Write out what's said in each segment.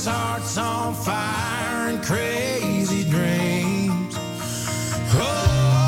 heart's on fire and crazy dreams. Oh.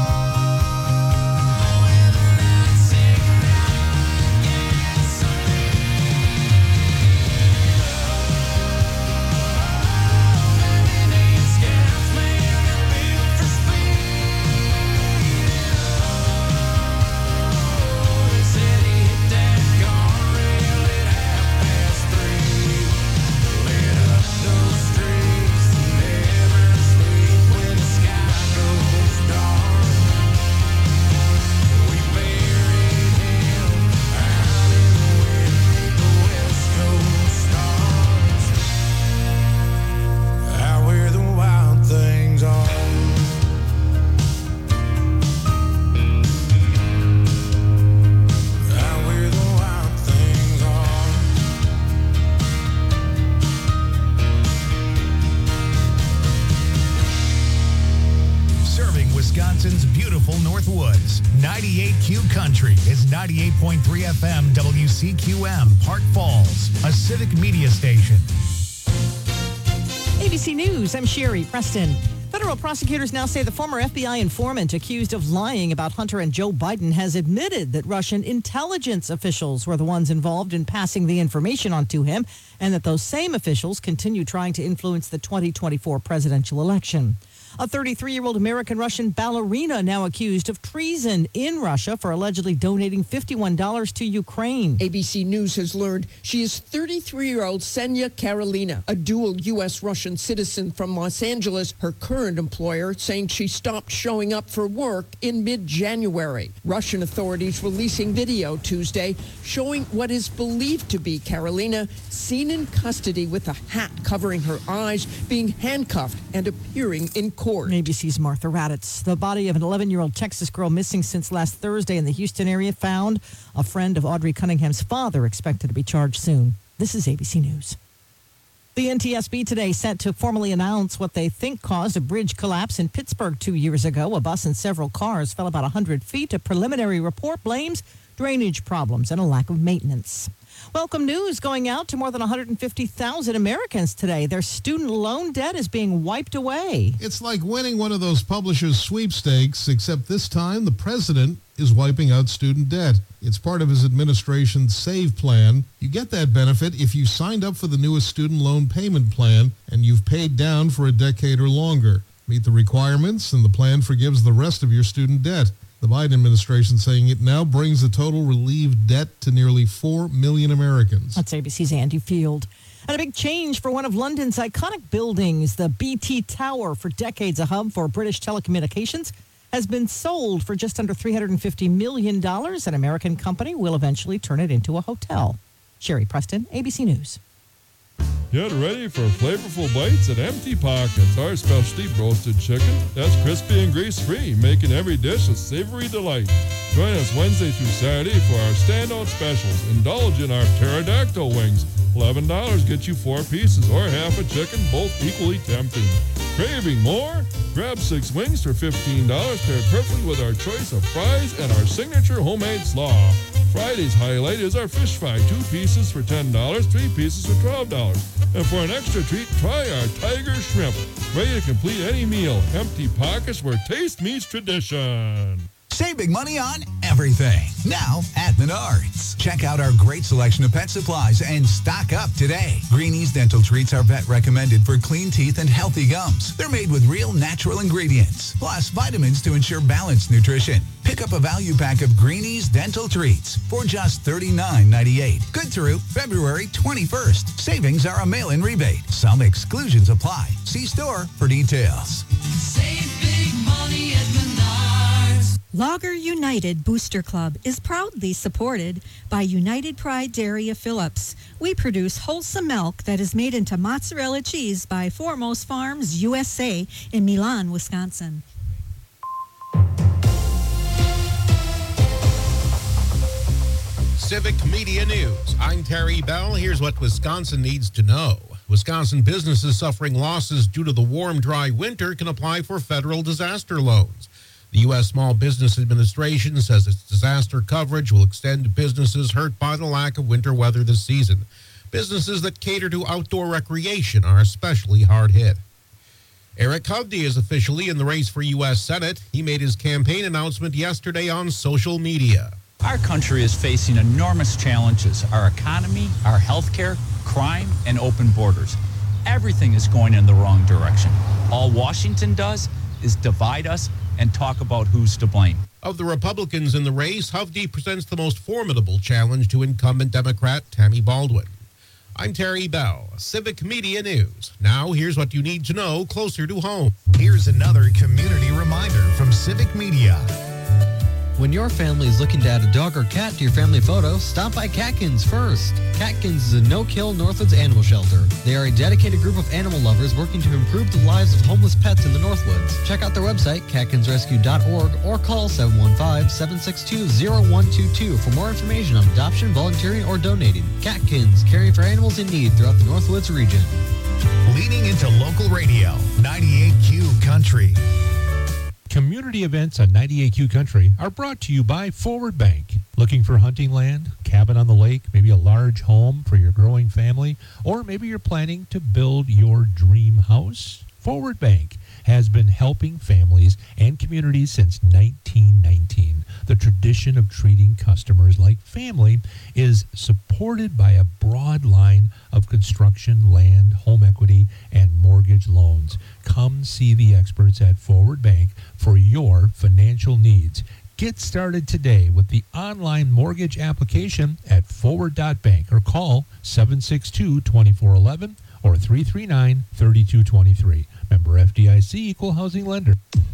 Wisconsin's beautiful Northwoods. 98Q Country is 98.3 FM WCQM, Park Falls, a civic media station. ABC News, I'm Sherry Preston. Federal prosecutors now say the former FBI informant accused of lying about Hunter and Joe Biden has admitted that Russian intelligence officials were the ones involved in passing the information on to him, and that those same officials continue trying to influence the 2024 presidential election. A 33-year-old American-Russian ballerina now accused of treason in Russia for allegedly donating $51 to Ukraine. ABC News has learned she is 33-year-old Ksenia Karelina, a dual U.S.-Russian citizen from Los Angeles, her current employer saying she stopped showing up for work in mid-January. Russian authorities releasing video Tuesday showing what is believed to be Karelina seen in custody with a hat covering her eyes, being handcuffed and appearing in court. ABC's Martha Raddatz. The body of an 11-year-old Texas girl missing since last Thursday in the Houston area found. A friend of Audrey Cunningham's father expected to be charged soon. This is ABC News. The NTSB today set to formally announce what they think caused a bridge collapse in Pittsburgh 2 years ago. A bus and several cars fell about 100 feet. A preliminary report blames drainage problems and a lack of maintenance. Welcome news going out to more than 150,000 Americans today. Their student loan debt is being wiped away. It's like winning one of those publishers' sweepstakes, except this time the president is wiping out student debt. It's part of his administration's SAVE plan. You get that benefit if you signed up for the newest student loan payment plan and you've paid down for a decade or longer. Meet the requirements and the plan forgives the rest of your student debt. The Biden administration saying it now brings the total relieved debt to nearly 4 million Americans. That's ABC's Andy Field. And a big change for one of London's iconic buildings, the BT Tower, for decades a hub for British telecommunications, has been sold for just under $350 million. An American company will eventually turn it into a hotel. Sherry Preston, ABC News. Get ready for flavorful bites at Empty Pockets, our specialty roasted chicken that's crispy and grease-free, making every dish a savory delight. Join us Wednesday through Saturday for our standout specials. Indulge in our pterodactyl wings. $11 gets you 4 pieces or half a chicken, both equally tempting. Craving more? Grab 6 wings for $15, paired perfectly with our choice of fries and our signature homemade slaw. Friday's highlight is our fish fry, 2 pieces for $10, 3 pieces for $12. And for an extra treat, try our tiger shrimp. Ready to complete any meal. Empty Pockets, where taste meets tradition. Save big money on everything. Now at Menards. Check out our great selection of pet supplies and stock up today. Greenie's Dental Treats are vet recommended for clean teeth and healthy gums. They're made with real natural ingredients, plus vitamins to ensure balanced nutrition. Pick up a value pack of Greenie's Dental Treats for just $39.98. Good through February 21st. Savings are a mail-in rebate. Some exclusions apply. See store for details. Save big money at Menards. Lager United Booster Club is proudly supported by United Pride Dairy of Phillips. We produce wholesome milk that is made into mozzarella cheese by Foremost Farms USA in Milan, Wisconsin. Civic Media News. I'm Terry Bell. Here's what Wisconsin needs to know. Wisconsin businesses suffering losses due to the warm, dry winter can apply for federal disaster loans. The U.S. Small Business Administration says its disaster coverage will extend to businesses hurt by the lack of winter weather this season. Businesses that cater to outdoor recreation are especially hard hit. Eric Hovde is officially in the race for U.S. Senate. He made his campaign announcement yesterday on social media. Our country is facing enormous challenges. Our economy, our health care, crime, and open borders. Everything is going in the wrong direction. All Washington does is divide us and talk about who's to blame. Of the Republicans in the race, Hovde presents the most formidable challenge to incumbent Democrat Tammy Baldwin. I'm Terry Bell, Civic Media News. Now, here's what you need to know closer to home. Here's another community reminder from Civic Media. When your family is looking to add a dog or cat to your family photo, stop by Catkins first. Catkins is a no-kill Northwoods animal shelter. They are a dedicated group of animal lovers working to improve the lives of homeless pets in the Northwoods. Check out their website, catkinsrescue.org, or call 715-762-0122 for more information on adoption, volunteering, or donating. Catkins, caring for animals in need throughout the Northwoods region. Leading into local radio, 98Q Country. Community events on 98Q Country are brought to you by Forward Bank. Looking for hunting land, cabin on the lake, maybe a large home for your growing family, or maybe you're planning to build your dream house? Forward Bank has been helping families and communities since 1919. The tradition of treating customers like family is supported by a broad line of construction, land, home equity, and mortgage loans. Come see the experts at Forward Bank for your financial needs. Get started today with the online mortgage application at forward.bank or call 762-2411 or 339-3223. Member FDIC, Equal Housing Lender.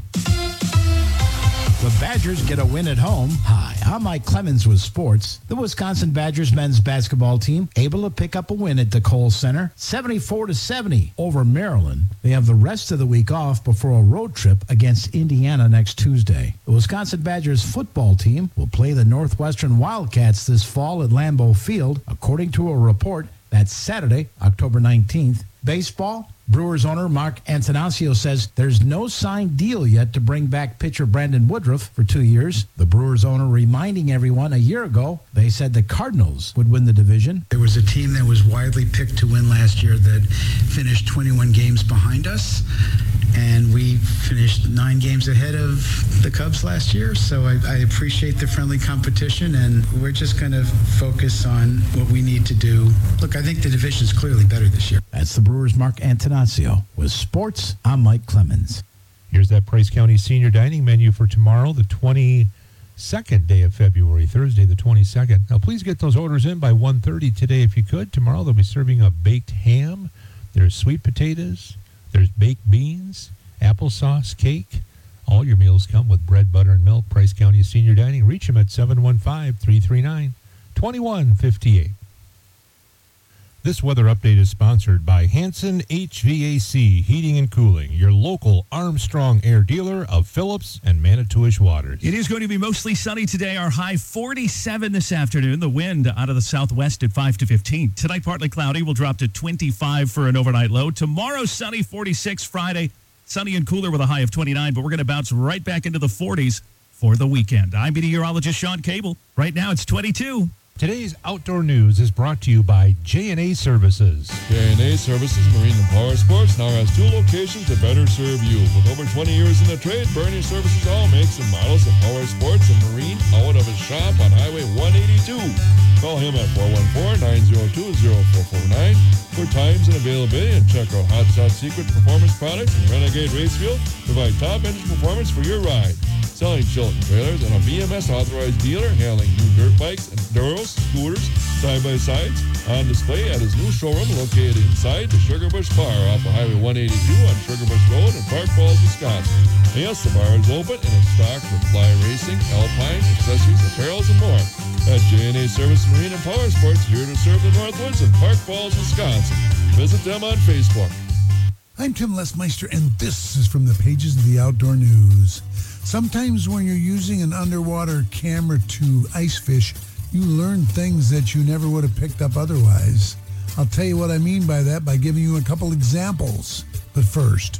The Badgers get a win at home. Hi, I'm Mike Clemens with sports. The Wisconsin Badgers men's basketball team able to pick up a win at the Kohl Center, 74-70 over Maryland. They have the rest of the week off before a road trip against Indiana next Tuesday. The Wisconsin Badgers football team will play the Northwestern Wildcats this fall at Lambeau Field, according to a report. That's Saturday, October 19th. Baseball, Brewers owner Mark Antanasio says there's no signed deal yet to bring back pitcher Brandon Woodruff for 2 years. The Brewers owner reminding everyone a year ago they said the Cardinals would win the division. There was a team that was widely picked to win last year that finished 21 games behind us, and we finished 9 games ahead of the Cubs last year. So I appreciate the friendly competition, and we're just going to focus on what we need to do. Look, I think the division is clearly better this year. That's the Brewers' Mark Antanasio. With sports, I'm Mike Clemens. Here's that Price County Senior Dining menu for tomorrow, the 22nd day of February, Thursday the 22nd. Now, please get those orders in by 1:30 today if you could. Tomorrow they'll be serving a baked ham. There's sweet potatoes. There's baked beans, applesauce, cake. All your meals come with bread, butter, and milk. Price County Senior Dining. Reach them at 715-339-2158. This weather update is sponsored by Hanson HVAC Heating and Cooling, your local Armstrong Air dealer of Phillips and Manitowish Waters. It is going to be mostly sunny today. Our high 47 this afternoon. The wind out of the southwest at 5 to 15. Tonight, partly cloudy. Will drop to 25 for an overnight low. Tomorrow, sunny, 46. Friday, sunny and cooler with a high of 29. But we're going to bounce right back into the 40s for the weekend. I'm meteorologist Sean Cable. Right now, it's 22. Today's outdoor news is brought to you by J&A Services. J&A Services Marine and Power Sports now has 2 locations to better serve you. With over 20 years in the trade, Bernie Services all makes and models of power sports and marine out of his shop on Highway 182. Call him at 414-902-0449 for times and availability, and check out Hot Shot Secret Performance Products and Renegade Race Fuel. Provide top engine performance for your ride. Selling Chilton trailers and a BMS authorized dealer handling new dirt bikes, enduros, scooters, side-by-sides on display at his new showroom located inside the Sugar Bush Bar off of Highway 182 on Sugar Bush Road in Park Falls, Wisconsin. And yes, the bar is open and is stocked with fly racing, alpine, accessories, apparels, and more. At J&A Service Marine and Power Sports, here to serve the Northwoods in Park Falls, Wisconsin. Visit them on Facebook. I'm Tim Lesmeister, and this is from the pages of the Outdoor News. Sometimes when you're using an underwater camera to ice fish, you learn things that you never would have picked up otherwise. I'll tell you what I mean by that by giving you a couple examples. But first,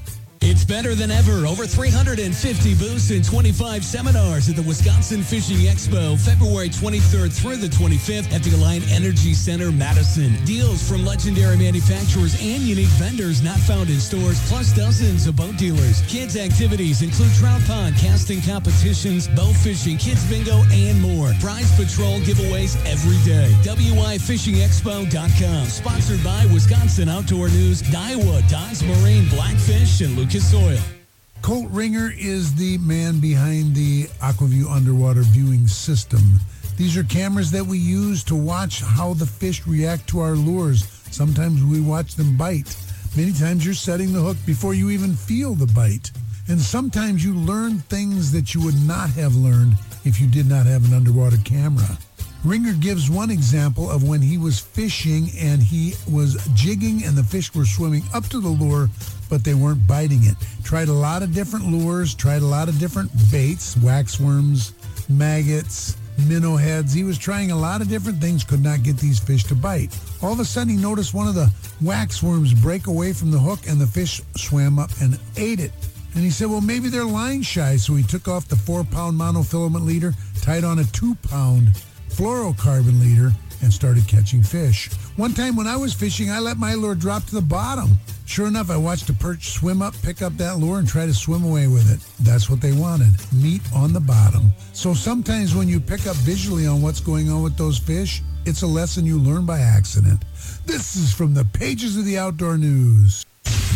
It's better than ever. Over 350 booths and 25 seminars at the Wisconsin Fishing Expo, February 23rd through the 25th at the Alliant Energy Center, Madison. Deals from legendary manufacturers and unique vendors not found in stores, plus dozens of boat dealers. Kids' activities include trout pond, casting competitions, bow fishing, kids bingo, and more. Prize patrol giveaways every day. WIFishingExpo.com. Sponsored by Wisconsin Outdoor News, Daiwa, Don's Marine, Blackfish, and Lucas Oil. Colt Ringer is the man behind the Aquaview underwater viewing system. These are cameras that we use to watch how the fish react to our lures. Sometimes we watch them bite. Many times you're setting the hook before you even feel the bite. And sometimes you learn things that you would not have learned if you did not have an underwater camera. Ringer gives one example of when he was fishing and he was jigging and the fish were swimming up to the lure, but they weren't biting it. Tried a lot of different lures, tried a lot of different baits, waxworms, maggots, minnow heads. He was trying a lot of different things, could not get these fish to bite. All of a sudden he noticed one of the waxworms break away from the hook and the fish swam up and ate it. And he said, well, maybe they're line shy. So he took off the 4-pound monofilament leader, tied on a 2-pound fluorocarbon leader, and started catching fish. One time when I was fishing, I let my lure drop to the bottom. Sure enough, I watched a perch swim up, pick up that lure, and try to swim away with it. That's what they wanted, meat on the bottom. So sometimes when you pick up visually on what's going on with those fish, it's a lesson you learn by accident. This is from the pages of the Outdoor News.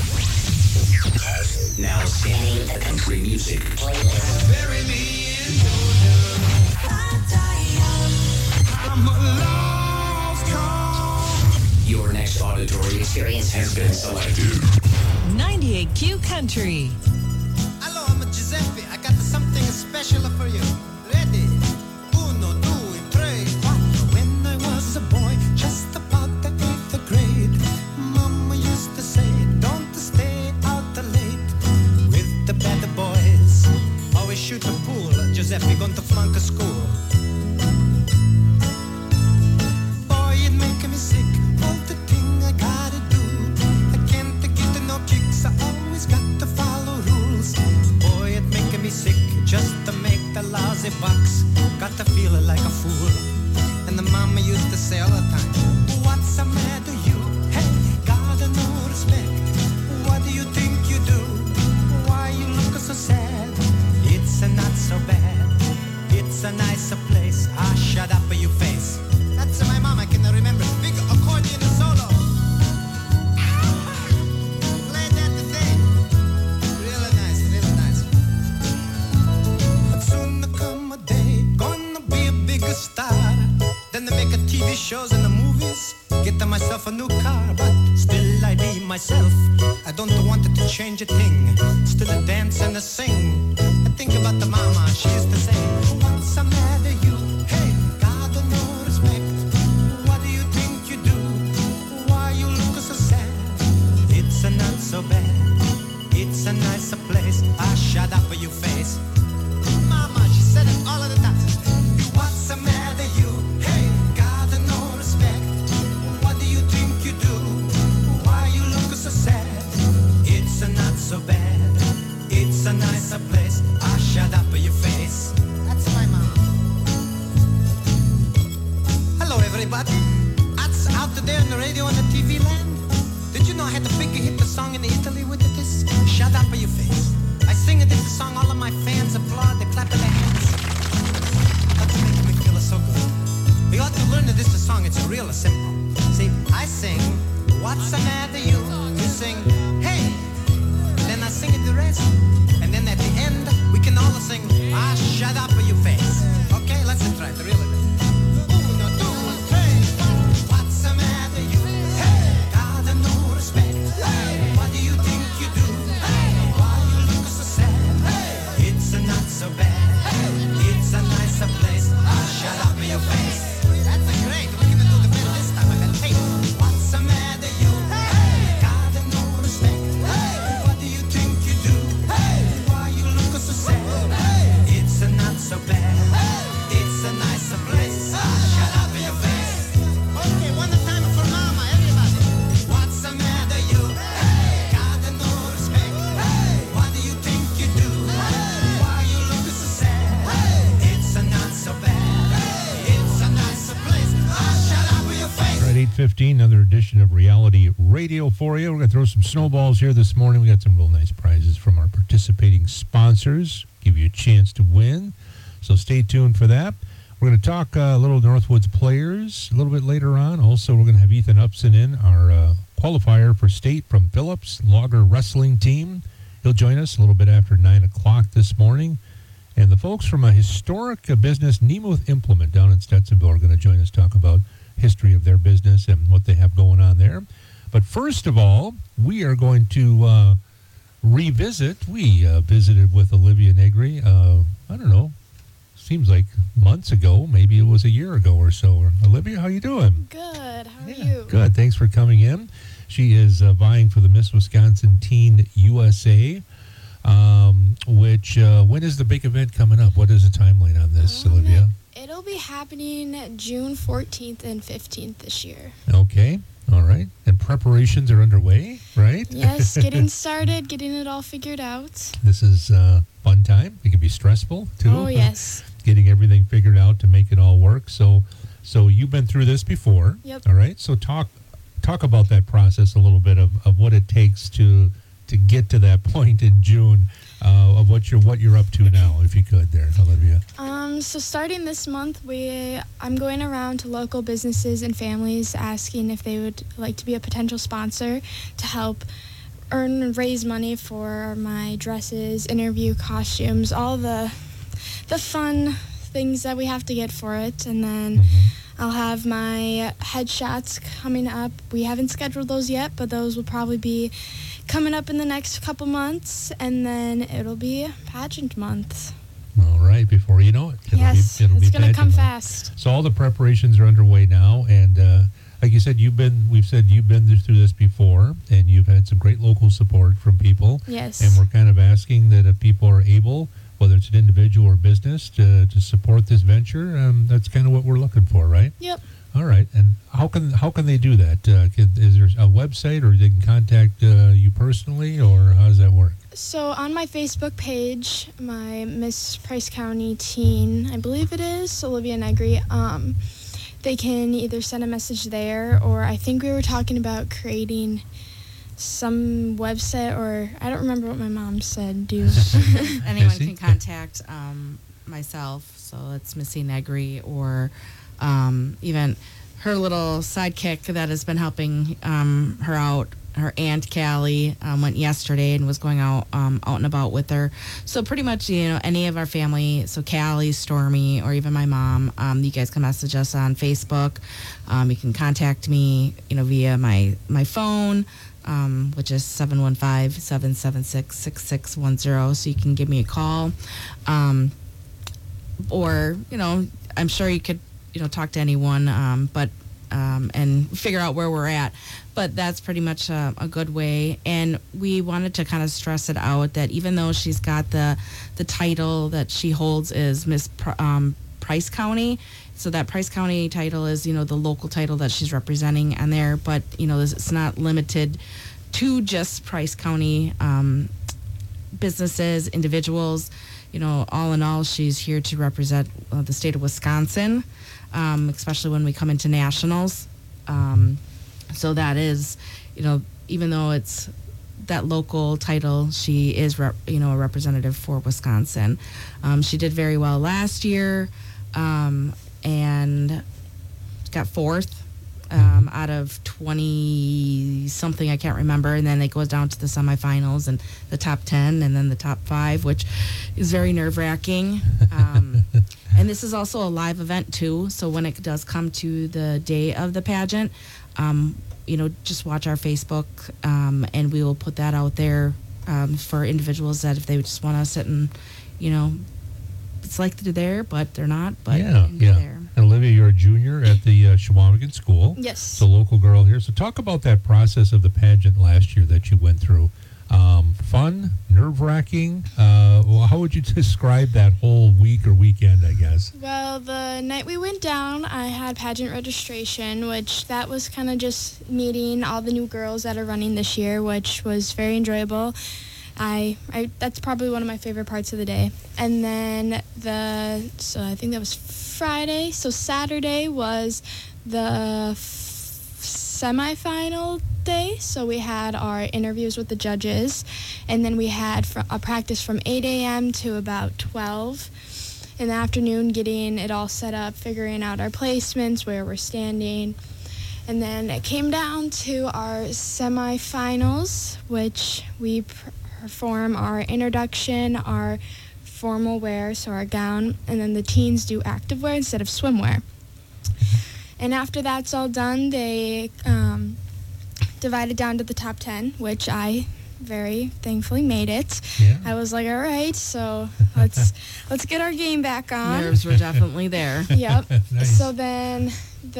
Now scanning the country music playlist. Bury me in Georgia. I'm a lost cause. Your next auditory experience has been selected. 98Q Country. Hello, I'm Giuseppe. I got something special for you. Ready? 1, 2, 3, 4. When I was a boy, just about the 8th grade, Mama used to say, don't stay out late with the bad boys. Always shoot the pool. Giuseppe going to flunk a school. Boy, it make me sick. All the thing I gotta do. I can't get no kicks. I always got to follow rules. Boy, it make me sick just to make the lousy bucks. Got to feel like a fool. And the mama used to say all the time, what's the matter you? Hey, got no respect. What do you think you do? Why you look so sad? It's not so bad. It's a nicer place. Ah, shut up your face. That's my mom, I can remember. Big accordion solo. Play that today. Really nice, really nice. But soon there come a day, gonna be a bigger star. Then they make a TV shows and the movies. Get myself a new car, but still I be myself. I don't want it to change a thing. Still a dance and a sing. I think about the mama, she used to say, what's the matter you? Hey, God no respect. What do you think you do? Why you look so sad? It's not so bad. It's a nicer place. Ah, shut up your face. Mama, she said it all of the time. What's the matter you? Hey, God no respect. What do you think you do? Why you look so sad? It's not so bad. It's a nicer place. Ah, shut up your face. That's my mom. Hello, everybody. That's out there on the radio and the TV land. Did you know I had to big hit the song in Italy with this? Shut up your face. I sing this song, all of my fans applaud, they clap their hands. That's making me feel so good. You ought to learn that this song, it's real simple. See, I sing, what's the matter you? You sing, hey. Then I sing it the rest. And then at the end, we can all sing, ah, shut up your face. Okay, let's try it really. 1, 2, 3, 4. What's the matter you? Hey, God no respect. Hey, what do you think you do? Hey, why you look so sad? Hey, it's not so bad. Hey, it's a nicer place. Ah, shut up your face. That's great. We're gonna do the better this time. I got tape. What's the matter you? Hey, God no respect. Hey, what do you think you do? Hey, why you look so sad? Hey, it's not so bad. Hey, it's a nicer place. 8:15, another edition of Reality Radio for you. We're going to throw some snowballs here this morning. We got some real nice prizes from our participating sponsors. Give you a chance to win. So stay tuned for that. We're going to talk a little Northwoods players a little bit later on. Also, we're going to have Ethan Upson in, our qualifier for state from Phillips Logger Wrestling Team. He'll join us a little bit after 9 o'clock this morning. And the folks from a historic business, Nemuth Implement, down in Stetsonville, are going to join us, talk about history of their business and what they have going on there. But first of all, we are going to revisit. We visited with Olivia Negri, I don't know, seems like months ago. Maybe it was a year ago or so. Olivia, how you doing? Good. How are you? Good. Thanks for coming in. She is vying for the Miss Wisconsin Teen USA, which, when is the big event coming up? What is the timeline on this, Olivia? It'll be happening June 14th and 15th this year. Okay. All right. And preparations are underway, right? Yes, getting started, getting it all figured out. This is fun time. It can be stressful, too. Oh, yes. Getting everything figured out to make it all work. So you've been through this before. Yep. All right. So talk about that process a little bit of what it takes to get to that point in June, of what you're up to now, if you could there, Olivia. So starting this month, I'm going around to local businesses and families asking if they would like to be a potential sponsor to help earn and raise money for my dresses, interview costumes, all the fun things that we have to get for it. And then I'll have my headshots coming up. We haven't scheduled those yet, but those will probably be coming up in the next couple months, and then it'll be pageant month. All right, before you know it. It's going to come fast. So all the preparations are underway now, and like you said, you've been through this before, and you've had some great local support from people. Yes. And we're kind of asking that if people are able, whether it's an individual or business, to support this venture, that's kind of what we're looking for, right? Yep. All right. And how can they do that? Is there a website, or they can contact you personally, or how does that work? So on my Facebook page, my Miss Price County Teen, I believe it is, Olivia Negri, they can either send a message there, or I think we were talking about creating some website, or I don't remember what my mom said. Anyone can contact myself, so it's Missy Negri, or even her little sidekick that has been helping her out. Her Aunt Callie went yesterday and was going out and about with her. So pretty much, any of our family, so Callie, Stormy, or even my mom, you guys can message us on Facebook. You can contact me, via my phone, which is 715-776-6610. So you can give me a call. Or, I'm sure you could, talk to anyone, and figure out where we're at. But that's pretty much a good way. And we wanted to kind of stress it out that even though she's got the title that she holds is Miss Price County, so that Price County title is, the local title that she's representing on there. But, it's not limited to just Price County businesses, individuals. All in all, she's here to represent the state of Wisconsin, especially when we come into nationals. So that is, even though it's that local title, she is, a representative for Wisconsin. She did very well last year, and got fourth out of 20-something, I can't remember. And then it goes down to the semifinals and the top 10 and then the top 5, which is very nerve-wracking. And this is also a live event, too. So when it does come to the day of the pageant, just watch our Facebook, and we will put that out there for individuals that if they just want to sit and, it's like they're there, but they're not. But yeah. There. And Olivia, you're a junior at the Chequamegon School. Yes. It's a local girl here. So talk about that process of the pageant last year that you went through. Fun, nerve-wracking. How would you describe that whole week or weekend, I guess? Well, the night we went down, I had pageant registration, which that was kind of just meeting all the new girls that are running this year, which was very enjoyable. That's probably one of my favorite parts of the day. And then so I think that was Friday. So Saturday was the semifinal day, so we had our interviews with the judges, and then we had a practice from 8 a.m. to about 12 in the afternoon, getting it all set up, figuring out our placements, where we're standing. And then it came down to our semifinals, which we perform our introduction, our formal wear, so our gown, and then the teens do activewear instead of swimwear. And after that's all done, they divided down to the top 10, which I very thankfully made it. Yeah. I was like, all right, so let's get our game back on. Nerves were definitely there. Yep. Nice. So then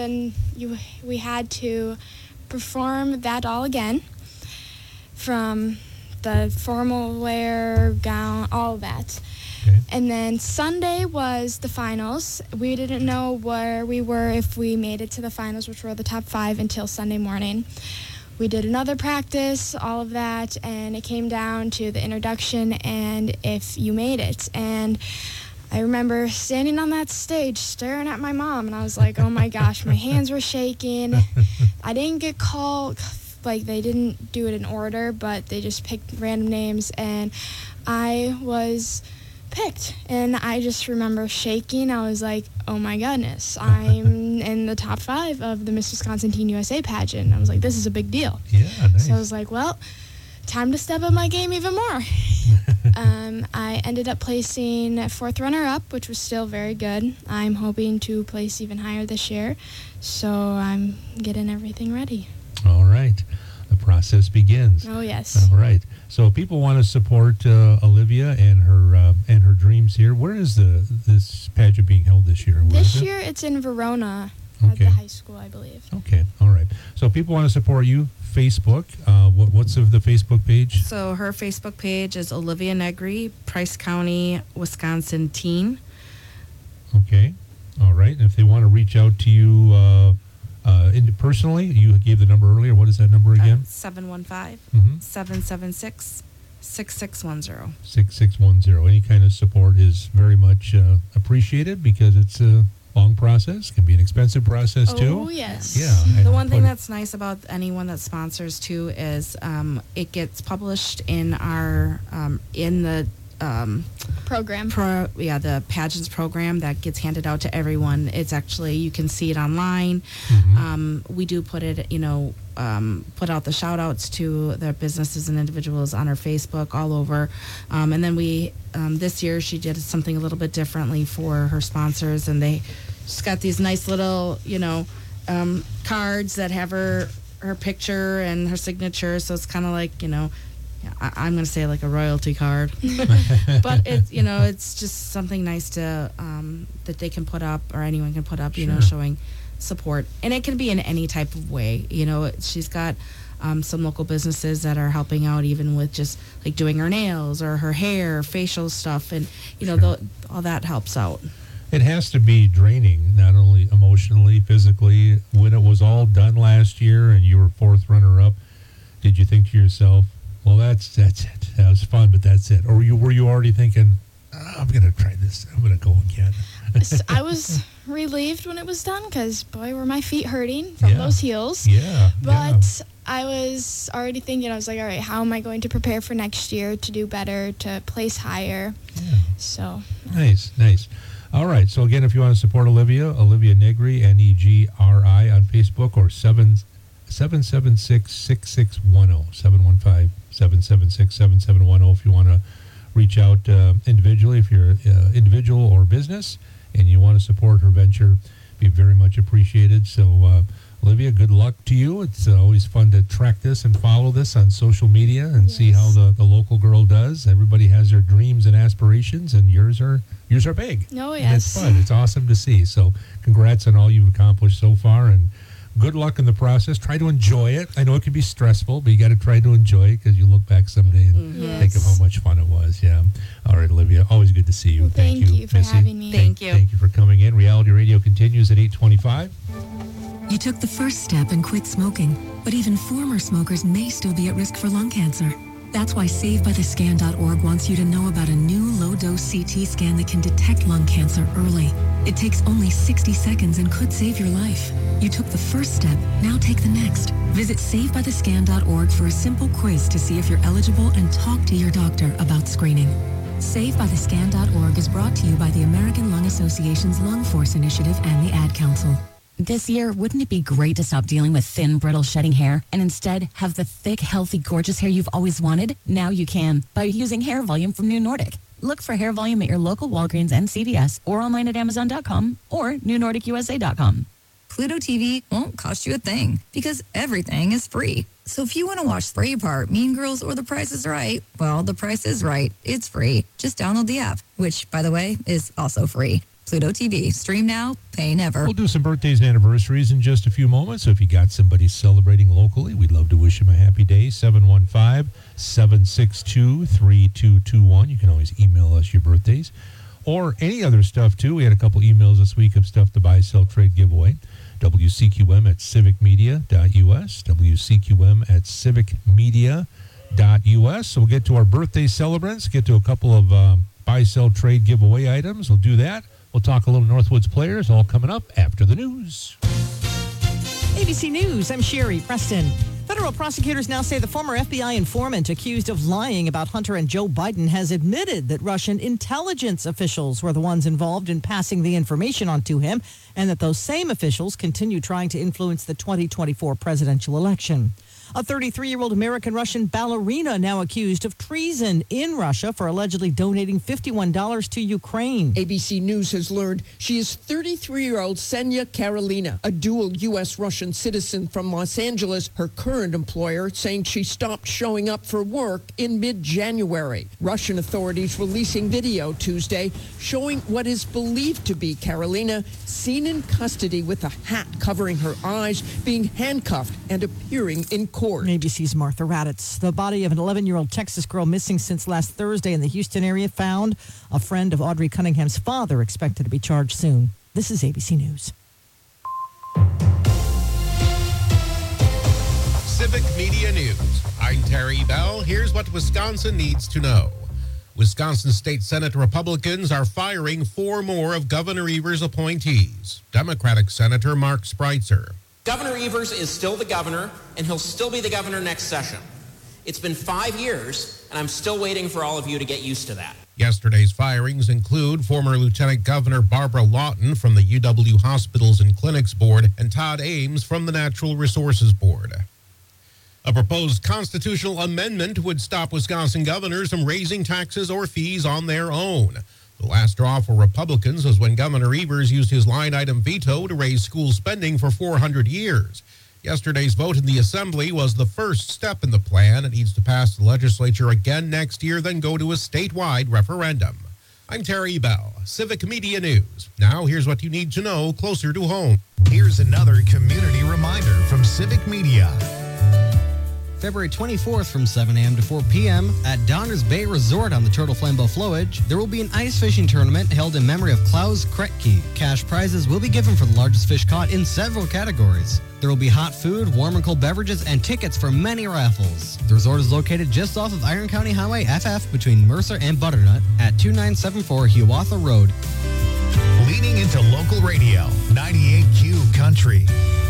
we had to perform that all again, from the formal wear, gown, all of that. Okay. And then Sunday was the finals. We didn't know where we were if we made it to the finals, which were the top 5, until Sunday morning. We did another practice, all of that, and it came down to the introduction and if you made it. And I remember standing on that stage staring at my mom, and I was like, oh my gosh, my hands were shaking. I didn't get called, like they didn't do it in order, but they just picked random names, and I was picked, and I just remember shaking. I was like, oh my goodness, I'm in the top 5 of the Miss Wisconsin Teen USA pageant. I was like, this is a big deal. Yeah, nice. So I was like, well, time to step up my game even more. I ended up placing 4th runner-up, which was still very good. I'm hoping to place even higher this year, so I'm getting everything ready. All right. The process begins. Oh, yes. All right. So if people want to support Olivia and her dreams here, where is this pageant being held this year? This year it's in Verona at the high school, I believe. Okay. All right. So if people want to support you, Facebook, what's the Facebook page? So her Facebook page is Olivia Negri, Price County, Wisconsin Teen. Okay. All right. And if they want to reach out to you personally, you gave the number earlier. What is that number again? 715-776-6610. 6610. Any kind of support is very much appreciated, because it's a long process. Can be an expensive process too. Oh, yes. Yeah. The one thing that's nice about anyone that sponsors too is it gets published in our in the program. The pageants program that gets handed out to everyone. It's actually, you can see it online. We do put it, put out the shout outs to the businesses and individuals on our Facebook all over. And then we, this year she did something a little bit differently for her sponsors, and she's got these nice little, cards that have her picture and her signature. So it's kind of like, I'm going to say like a royalty card, but it's just something nice to that they can put up, or anyone can put up, Sure. Showing support, and it can be in any type of way. She's got some local businesses that are helping out, even with just like doing her nails or her hair, facial stuff, and all that helps out. It has to be draining, not only emotionally, physically. When it was all done last year and you were 4th runner-up, did you think to yourself, well, that's it. That was fun, but that's it. Or were you already thinking, I'm going to try this. I'm going to go again. I was relieved when it was done, because, boy, were my feet hurting from those heels. Yeah. But I was already thinking, I was like, all right, how am I going to prepare for next year to do better, to place higher? Yeah. So. Nice. All right. So, again, if you want to support Olivia Negri, Negri on Facebook, or 776-6610, 715-776-7710 if you want to reach out individually, if you're individual or business and you want to support her venture, be very much appreciated. So Olivia, good luck to you. It's always fun to track this and follow this on social media and see how the local girl does. Everybody has their dreams and aspirations, and yours are big. Oh, yes. And it's fun. It's awesome to see. So congrats on all you've accomplished so far, and good luck in the process. Try to enjoy it. I know it can be stressful, but you got to try to enjoy it, because you look back someday and think of how much fun it was. Yeah. All right, Olivia, always good to see you. Well, thank you for Missy. having me. Thank you. Thank you for coming in. Reality Radio continues at 8:25. You took the first step and quit smoking, but even former smokers may still be at risk for lung cancer. That's why SaveByTheScan.org wants you to know about a new low-dose CT scan that can detect lung cancer early. It takes only 60 seconds and could save your life. You took the first step, now take the next. Visit SaveByTheScan.org for a simple quiz to see if you're eligible and talk to your doctor about screening. SaveByTheScan.org is brought to you by the American Lung Association's Lung Force Initiative and the Ad Council. This year, wouldn't it be great to stop dealing with thin, brittle, shedding hair and instead have the thick, healthy, gorgeous hair you've always wanted? Now you can by using Hair Volume from New Nordic. Look for Hair Volume at your local Walgreens and CVS or online at Amazon.com or NewNordicUSA.com. Pluto TV won't cost you a thing because everything is free. So if you want to watch Spray Apart, Mean Girls, or The Price is Right, well, The Price is Right. It's free. Just download the app, which, by the way, is also free. Pluto TV. Stream now, pay never. We'll do some birthdays and anniversaries in just a few moments. So if you got somebody celebrating locally, we'd love to wish them a happy day. 715-762-3221. You can always email us your birthdays or any other stuff, too. We had a couple emails this week of stuff to buy, sell, trade, giveaway. WCQM at civicmedia.us. WCQM at civicmedia.us. So we'll get to our birthday celebrants, get to a couple of buy, sell, trade, giveaway items. We'll do that. We'll talk a little Northwoods players, all coming up after the news. ABC News, I'm Sherry Preston. Federal prosecutors now say the former FBI informant accused of lying about Hunter and Joe Biden has admitted that Russian intelligence officials were the ones involved in passing the information on to him, and that those same officials continue trying to influence the 2024 presidential election. A 33-year-old American-Russian ballerina now accused of treason in Russia for allegedly donating $51 to Ukraine. ABC News has learned she is 33-year-old Ksenia Karolina, a dual U.S.-Russian citizen from Los Angeles, her current employer saying she stopped showing up for work in mid-January. Russian authorities releasing video Tuesday showing what is believed to be Karolina seen in custody with a hat covering her eyes, being handcuffed and appearing in court. ABC's Martha Raddatz. The body of an 11-year-old Texas girl missing since last Thursday in the Houston area found. A friend of Audrey Cunningham's father expected to be charged soon. This is ABC News. Civic Media News. I'm Terry Bell. Here's what Wisconsin needs to know. Wisconsin State Senate Republicans are firing 4 more of Governor Evers' appointees. Democratic Senator Mark Spreitzer. Governor Evers is still the governor, and he'll still be the governor next session. It's been 5 years, and I'm still waiting for all of you to get used to that. Yesterday's firings include former Lieutenant Governor Barbara Lawton from the UW Hospitals and Clinics Board and Todd Ames from the Natural Resources Board. A proposed constitutional amendment would stop Wisconsin governors from raising taxes or fees on their own. The last straw for Republicans was when Governor Evers used his line-item veto to raise school spending for 400 years. Yesterday's vote in the Assembly was the first step in the plan. It needs to pass the legislature again next year, then go to a statewide referendum. I'm Terry Bell, Civic Media News. Now here's what you need to know closer to home. Here's another community reminder from Civic Media. February 24th from 7 a.m. to 4 p.m. at Downers Bay Resort on the Turtle Flambeau Flowage, there will be an ice fishing tournament held in memory of Klaus Kretke. Cash prizes will be given for the largest fish caught in several categories. There will be hot food, warm and cold beverages, and tickets for many raffles. The resort is located just off of Iron County Highway FF between Mercer and Butternut at 2974 Hiawatha Road. Leaning into local radio, 98Q Country.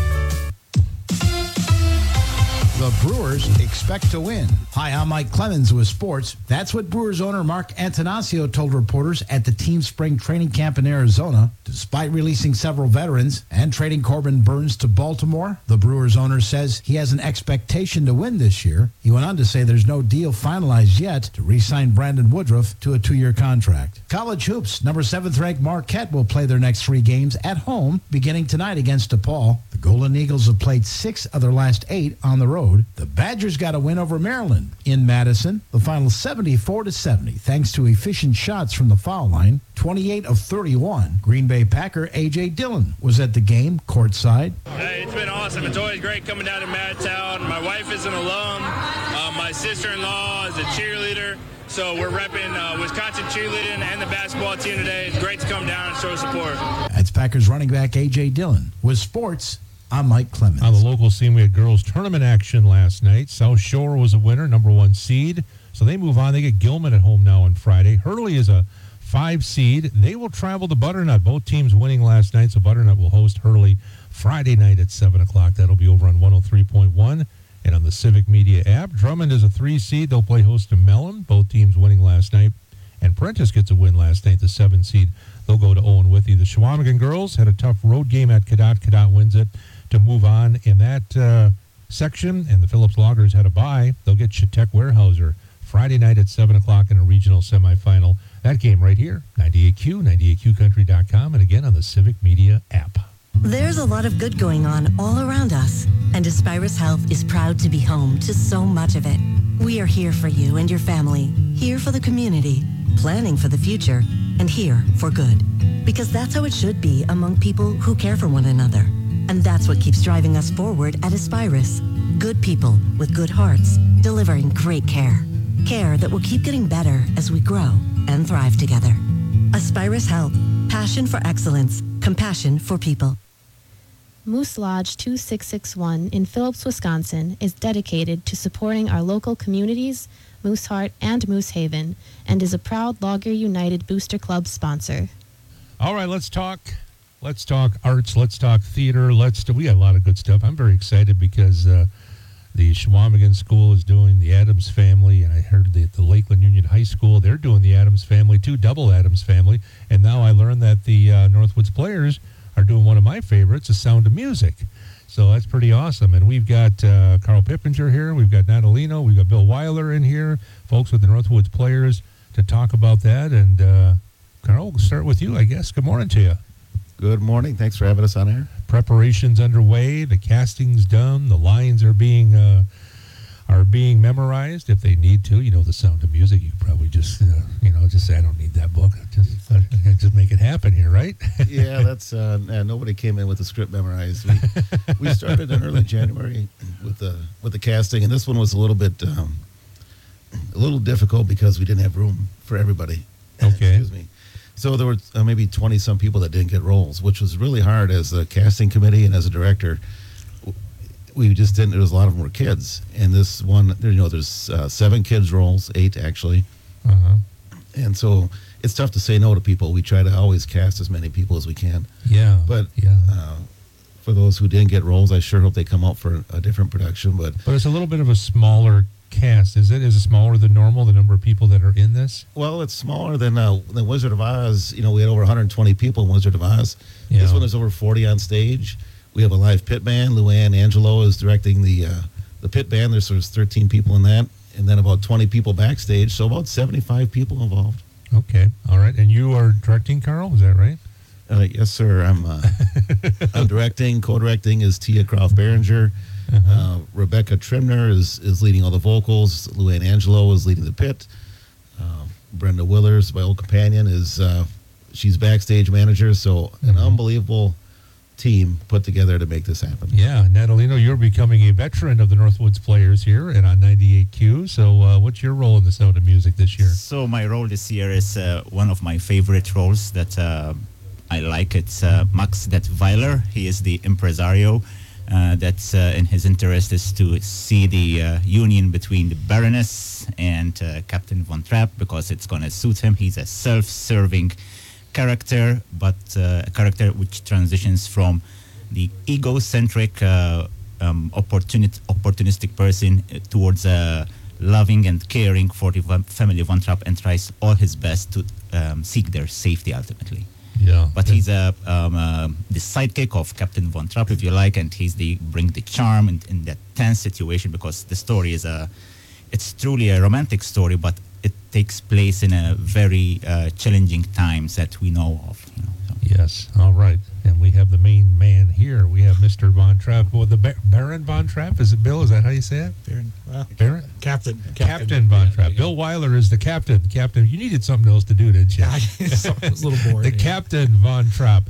The Brewers expect to win. Hi, I'm Mike Clemens with sports. That's what Brewers owner Mark Antanasio told reporters at the team's spring training camp in Arizona. Despite releasing several veterans and trading Corbin Burns to Baltimore, the Brewers owner says he has an expectation to win this year. He went on to say there's no deal finalized yet to re-sign Brandon Woodruff to a 2-year contract. College hoops, number 7th-ranked Marquette will play their next 3 games at home beginning tonight against DePaul. The Golden Eagles have played 6 of their last 8 on the road. The Badgers got a win over Maryland in Madison. The final 74-70, thanks to efficient shots from the foul line. 28 of 31. Green Bay Packer A.J. Dillon was at the game courtside. Hey, it's been awesome. It's always great coming down to Madtown. My wife is an alum. My sister-in-law is a cheerleader. So we're repping Wisconsin cheerleading and the basketball team today. It's great to come down and show support. That's Packers running back A.J. Dillon. With sports, I'm Mike Clemens. On the local scene, we had girls tournament action last night. South Shore was a winner, number 1 seed. So they move on. They get Gilman at home now on Friday. Hurley is a 5 seed. They will travel to Butternut. Both teams winning last night, so Butternut will host Hurley Friday night at 7 o'clock. That'll be over on 103.1 and on the Civic Media app. Drummond is a 3 seed. They'll play host to Mellon. Both teams winning last night. And Prentice gets a win last night, the 7 seed. They'll go to Owen Withee. The Chequamegon girls had a tough road game at Cadott. Cadott wins it to move on in that section. And the Phillips Loggers had a bye. They'll get Chautauqua Weyerhaeuser Friday night at 7 o'clock in a regional semifinal. That game right here, 98Q, 98QCountry.com, and again on the Civic Media app. There's a lot of good going on all around us, and Aspirus Health is proud to be home to so much of it. We are here for you and your family, here for the community, planning for the future, and here for good. Because that's how it should be among people who care for one another. And that's what keeps driving us forward at Aspirus. Good people with good hearts, delivering great care. Care that will keep getting better as we grow and thrive together. Aspirus Health. Passion for excellence. Compassion for people. Moose Lodge 2661 in Phillips, Wisconsin is dedicated to supporting our local communities, Mooseheart and Moose Haven, and is a proud Logger United Booster Club sponsor. All right, let's talk arts, let's talk theater, we got a lot of good stuff. I'm very excited because the Chequamegon School is doing the Addams Family, and I heard that the Lakeland Union High School, they're doing the Addams Family too, double Addams Family, and now I learned that the Northwoods Players are doing one of my favorites, The Sound of Music. So that's pretty awesome. And we've got Carl Pippinger here, we've got Natalino, we've got Bill Weiler in here, folks with the Northwoods Players to talk about that. And Carl, we'll start with you, I guess. Good morning to you. Good morning. Thanks for having us on here. Preparations underway. The casting's done. The lines are being memorized if they need to. You know, The Sound of Music. You probably just say, I don't need that book. Just make it happen here, right? Yeah, that's nobody came in with the script memorized. We started in early January with the casting, and this one was a little difficult because we didn't have room for everybody. Okay. Excuse me. So there were maybe 20-some people that didn't get roles, which was really hard as a casting committee and as a director. We just didn't. There was a lot of them were kids, and this one, there's 7 kids roles, 8 actually, and so it's tough to say no to people. We try to always cast as many people as we can. Yeah. But for those who didn't get roles, I sure hope they come out for a different production. But it's a little bit of a smaller cast. Is it smaller than normal, the number of people that are in this? Well, it's smaller than Wizard of Oz. We had over 120 people in Wizard of Oz. Yeah. This one is over 40 on stage. We have a live pit band. Luann Angelo is directing the pit band. There's 13 people in that, and then about 20 people backstage, so about 75 people involved. Okay, all right. And you are directing, Carl, is that right? Yes, sir. I'm directing. Co-directing is Tia Croft-Behringer. Rebecca Trimner is leading all the vocals. Luann Angelo is leading the pit. Brenda Willers, my old companion, she's backstage manager. So an unbelievable team put together to make this happen. Yeah, Natalino, you're becoming a veteran of the Northwoods Players here and on 98Q. So what's your role in The Sound of Music this year? So my role this year is one of my favorite roles that I like. It's Max Detweiler. He is the impresario. That's in his interest is to see the union between the Baroness and Captain Von Trapp, because it's going to suit him. He's a self-serving character, but a character which transitions from the egocentric, opportunistic person towards a loving and caring for the family Von Trapp, and tries all his best to seek their safety ultimately. Yeah. But he's the sidekick of Captain Von Trapp, if you like, and he's bring the charm in that tense situation, because the story it's truly a romantic story, but it takes place in a very challenging times that we know of. Yes. All right. And we have the main man here. We have Mr. Von Trapp. Well, the Baron Von Trapp, is it Bill? Is that how you say it? Baron. Well, Baron? Captain Von Trapp. Bill Weiler is the captain. Captain, you needed something else to do, didn't you? Yeah, it's a little boring. The Captain Von Trapp.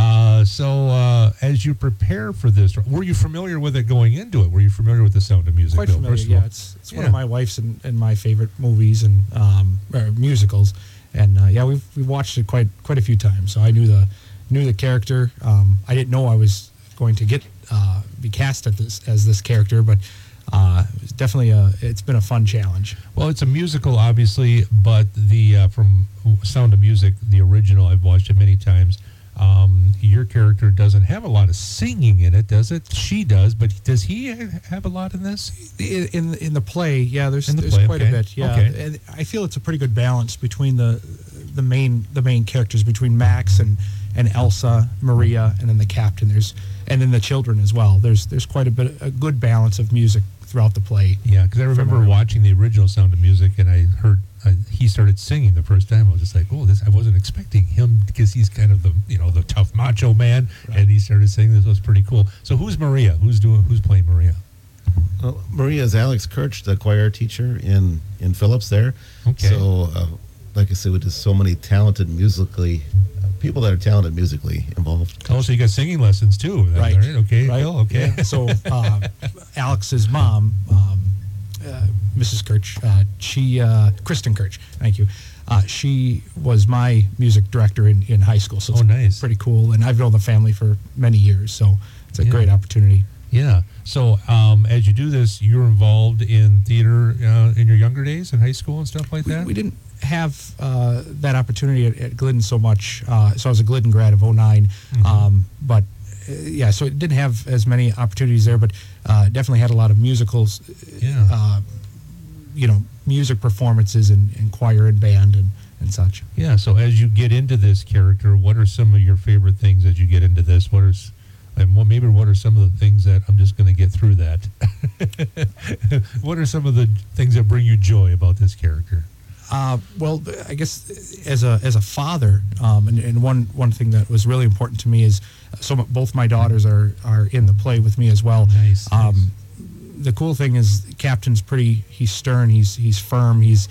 So as you prepare for this, were you familiar with it going into it? Were you familiar with The Sound of Music? Quite Bill, familiar, yeah. It's one of my wife's and my favorite movies and musicals. And we watched it quite a few times. So I knew the character. I didn't know I was going to be cast as this character, but it's definitely it's been a fun challenge. Well, it's a musical, obviously, but the from Sound of Music, the original, I've watched it many times. Your character doesn't have a lot of singing in it, does it? She does, but does he have a lot in this? In the play, yeah, there's play, quite okay. a bit. Yeah, Okay. and I feel it's a pretty good balance between the main characters, between Max and Elsa, Maria, and then the captain. And then the children as well. There's quite a good balance of music throughout the play. Yeah, because I remember watching the original Sound of Music, and I heard he started singing the first time. I was just like, oh, I wasn't expecting him, because he's kind of the tough macho man, and he started singing. This was pretty cool. So who's Maria? Who's playing Maria? Well, Maria is Alex Kirch, the choir teacher in Phillips there. Okay. So, like I said, with just so many talented people that are talented musically involved. Oh, so you got singing lessons too, Right. Okay, Right. Bill, okay. Yeah. So Alex's mom, Mrs. Kirch, Kristen Kirch, thank you. She was my music director in high school, so it's nice. Pretty cool. And I've known the family for many years, so it's a great opportunity. Yeah. So as you do this, you're involved in theater in your younger days in high school and stuff like that? We didn't have that opportunity at Glidden so much. So I was a Glidden grad of 09. But yeah, so it didn't have as many opportunities there, but definitely had a lot of musicals, music performances and choir and band and such. Yeah. So as you get into this character, what are some of your favorite things as you get into this? What are some of the things that I'm just going to get through that? What are some of the things that bring you joy about this character? Well, I guess as a father, and one thing that was really important to me is both my daughters are in the play with me as well. Nice. The cool thing is Captain's he's stern, he's firm, he's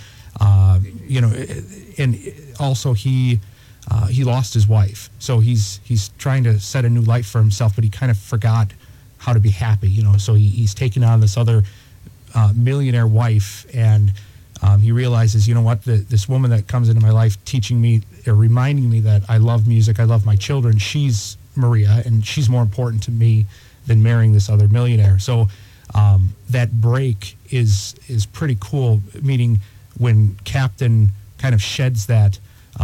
and also he lost his wife, so he's trying to set a new life for himself, but he kind of forgot how to be happy, so he's taking on this other millionaire wife, and he realizes, this woman that comes into my life teaching me or reminding me that I love music, I love my children, she's Maria, and she's more important to me than marrying this other millionaire. So that break is pretty cool, meaning when Captain kind of sheds that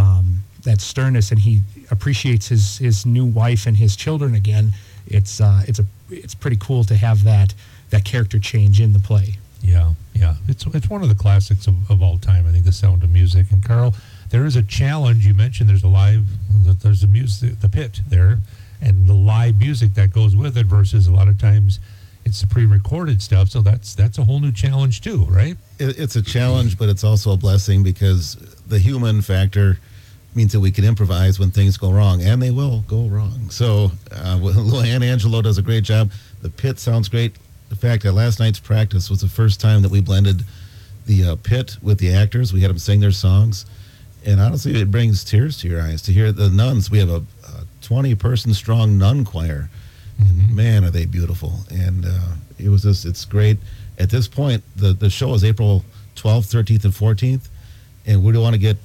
sternness and he appreciates his new wife and his children again, it's pretty cool to have that character change in the play. Yeah. It's one of the classics of all time, I think, The Sound of Music. And Carl, there is a challenge. You mentioned there's the music, the pit there, and the live music that goes with it, versus a lot of times it's the pre-recorded stuff. So that's a whole new challenge too, right? It's a challenge, but it's also a blessing, because the human factor means that we can improvise when things go wrong, and they will go wrong. So Luann Angelo does a great job. The pit sounds great. The fact that last night's practice was the first time that we blended the pit with the actors. We had them sing their songs, and honestly, it brings tears to your eyes to hear the nuns. We have a 20-person strong nun choir. And man, are they beautiful! And it's great. At this point, the show is April 12th, 13th, and 14th, and we don't want to get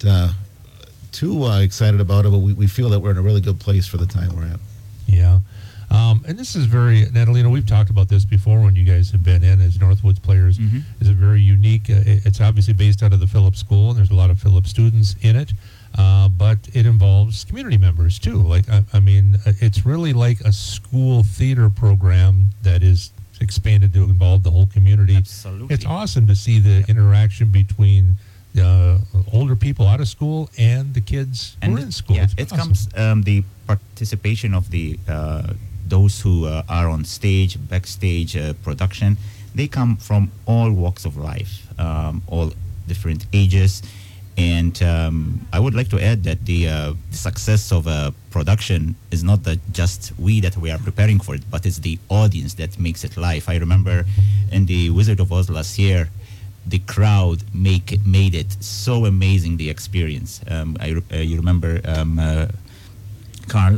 too excited about it, but we feel that we're in a really good place for the time we're at. Yeah. And this is very, Natalina, we've talked about this before when you guys have been in as Northwoods players. It's a very unique, it's obviously based out of the Phillips School, and there's a lot of Phillips students in it, but it involves community members too. Like, it's really like a school theater program that is expanded to involve the whole community. Absolutely. It's awesome to see the interaction between older people out of school and the kids who are in school. Yeah, It's it awesome. comes the participation of the those who are on stage, backstage production. They come from all walks of life, all different ages, and I would like to add that the success of a production is not just we that we are preparing for it, but it's the audience that makes it live. I remember in the Wizard of Oz last year, the crowd made it so amazing, the experience. You remember, Carl,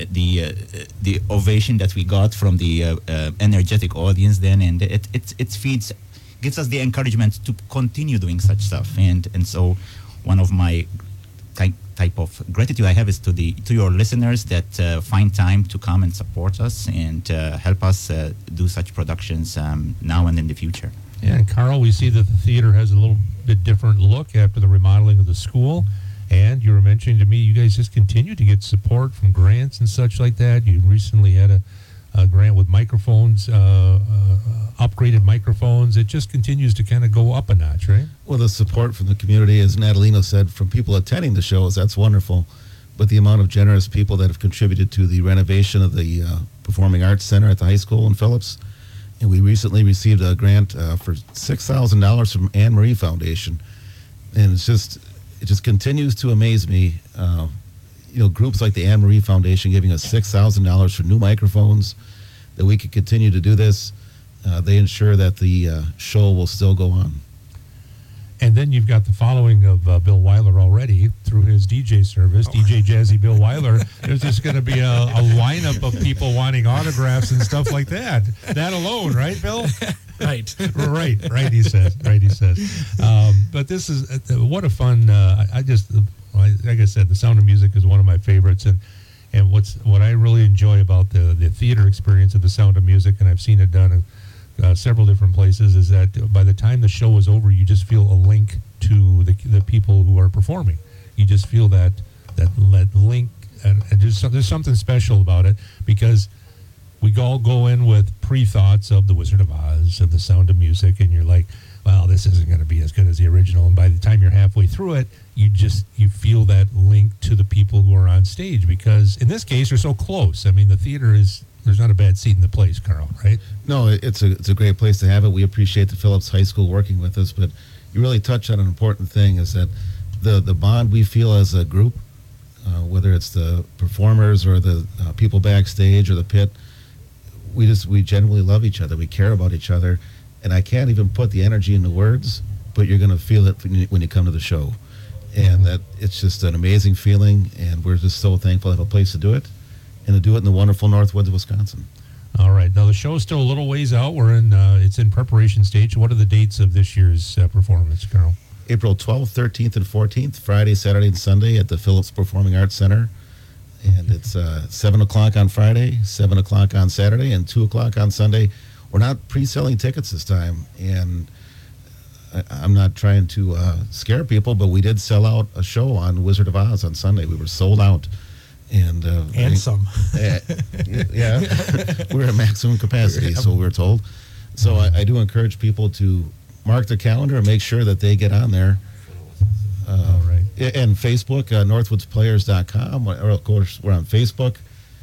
the ovation that we got from the energetic audience then, and it gives us the encouragement to continue doing such stuff. And so one of my type of gratitude I have is to your listeners that find time to come and support us and help us do such productions now and in the future. Yeah, and Carl, we see that the theater has a little bit different look after the remodeling of the school. And you were mentioning to me, you guys just continue to get support from grants and such like that. You recently had a grant with microphones, upgraded microphones. It just continues to kind of go up a notch, right? Well, the support from the community, as Natalino said, from people attending the shows, that's wonderful. But the amount of generous people that have contributed to the renovation of the Performing Arts Center at the high school in Phillips. And we recently received a grant for $6,000 from Anne Marie Foundation. And it just continues to amaze me. Groups like the Anne Marie Foundation giving us $6,000 for new microphones, that we could continue to do this. They ensure that the show will still go on. And then you've got the following of Bill Weiler already through his DJ service, DJ Jazzy Bill Weiler. There's just going to be a lineup of people wanting autographs and stuff like that. That alone, right, Bill? Right. Right, he says. But this is, what a fun, like I said, The Sound of Music is one of my favorites. And what I really enjoy about the theater experience of The Sound of Music, and I've seen it done several different places, is that by the time the show is over, you just feel a link to the people who are performing. You just feel that link, and there's something special about it, because we all go in with pre-thoughts of The Wizard of Oz, of The Sound of Music, and you're like, well, this isn't going to be as good as the original. And by the time you're halfway through it, you feel that link to the people who are on stage, because in this case, you're so close. I mean, the theater there's not a bad seat in the place, Carl, right? No, it's a great place to have it. We appreciate the Phillips High School working with us, but you really touched on an important thing, is that the bond we feel as a group, whether it's the performers or the people backstage or the pit, we genuinely love each other. We care about each other, and I can't even put the energy into words, but you're going to feel it when you come to the show. And that it's just an amazing feeling, and we're just so thankful to have a place to do it, and to do it in the wonderful Northwoods of Wisconsin. All right. Now, the show is still a little ways out. It's in preparation stage. What are the dates of this year's performance, Carl? April 12th, 13th, and 14th, Friday, Saturday, and Sunday at the Phillips Performing Arts Center. And it's 7 o'clock on Friday, 7 o'clock on Saturday, and 2 o'clock on Sunday. We're not pre-selling tickets this time, and I'm not trying to scare people, but we did sell out a show on Wizard of Oz on Sunday. We were sold out. And some. Yeah. We're at maximum capacity, so we're told. So I do encourage people to mark their calendar and make sure that they get on there. All right. And Facebook, northwoodsplayers.com. Of course, we're on Facebook.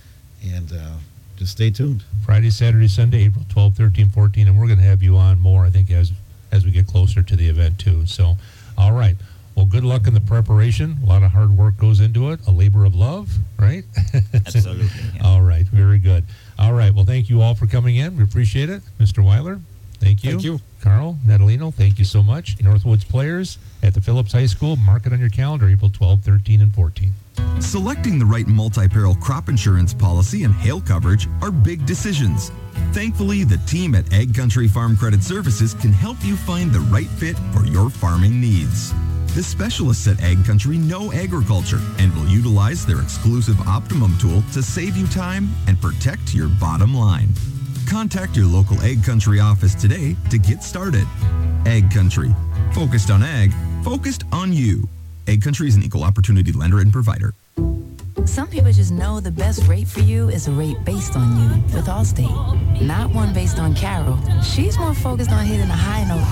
And just stay tuned. Friday, Saturday, Sunday, April 12, 13, 14. And we're going to have you on more, I think, as we get closer to the event, too. So, all right. Well, good luck in the preparation. A lot of hard work goes into it. A labor of love, right? Absolutely. Yeah. All right. Very good. All right. Well, thank you all for coming in. We appreciate it. Mr. Weiler, thank you. Thank you. Carl, Natalino, thank you so much. Northwoods Players at the Phillips High School. Mark it on your calendar, April 12, 13, and 14. Selecting the right multi-peril crop insurance policy and hail coverage are big decisions. Thankfully, the team at Ag Country Farm Credit Services can help you find the right fit for your farming needs. The specialists at Ag Country know agriculture and will utilize their exclusive Optimum tool to save you time and protect your bottom line. Contact your local Ag Country office today to get started. Ag Country. Focused on ag, focused on you. Ag Country is an equal opportunity lender and provider. Some people just know the best rate for you is a rate based on you with Allstate, not one based on Carol. She's more focused on hitting a high note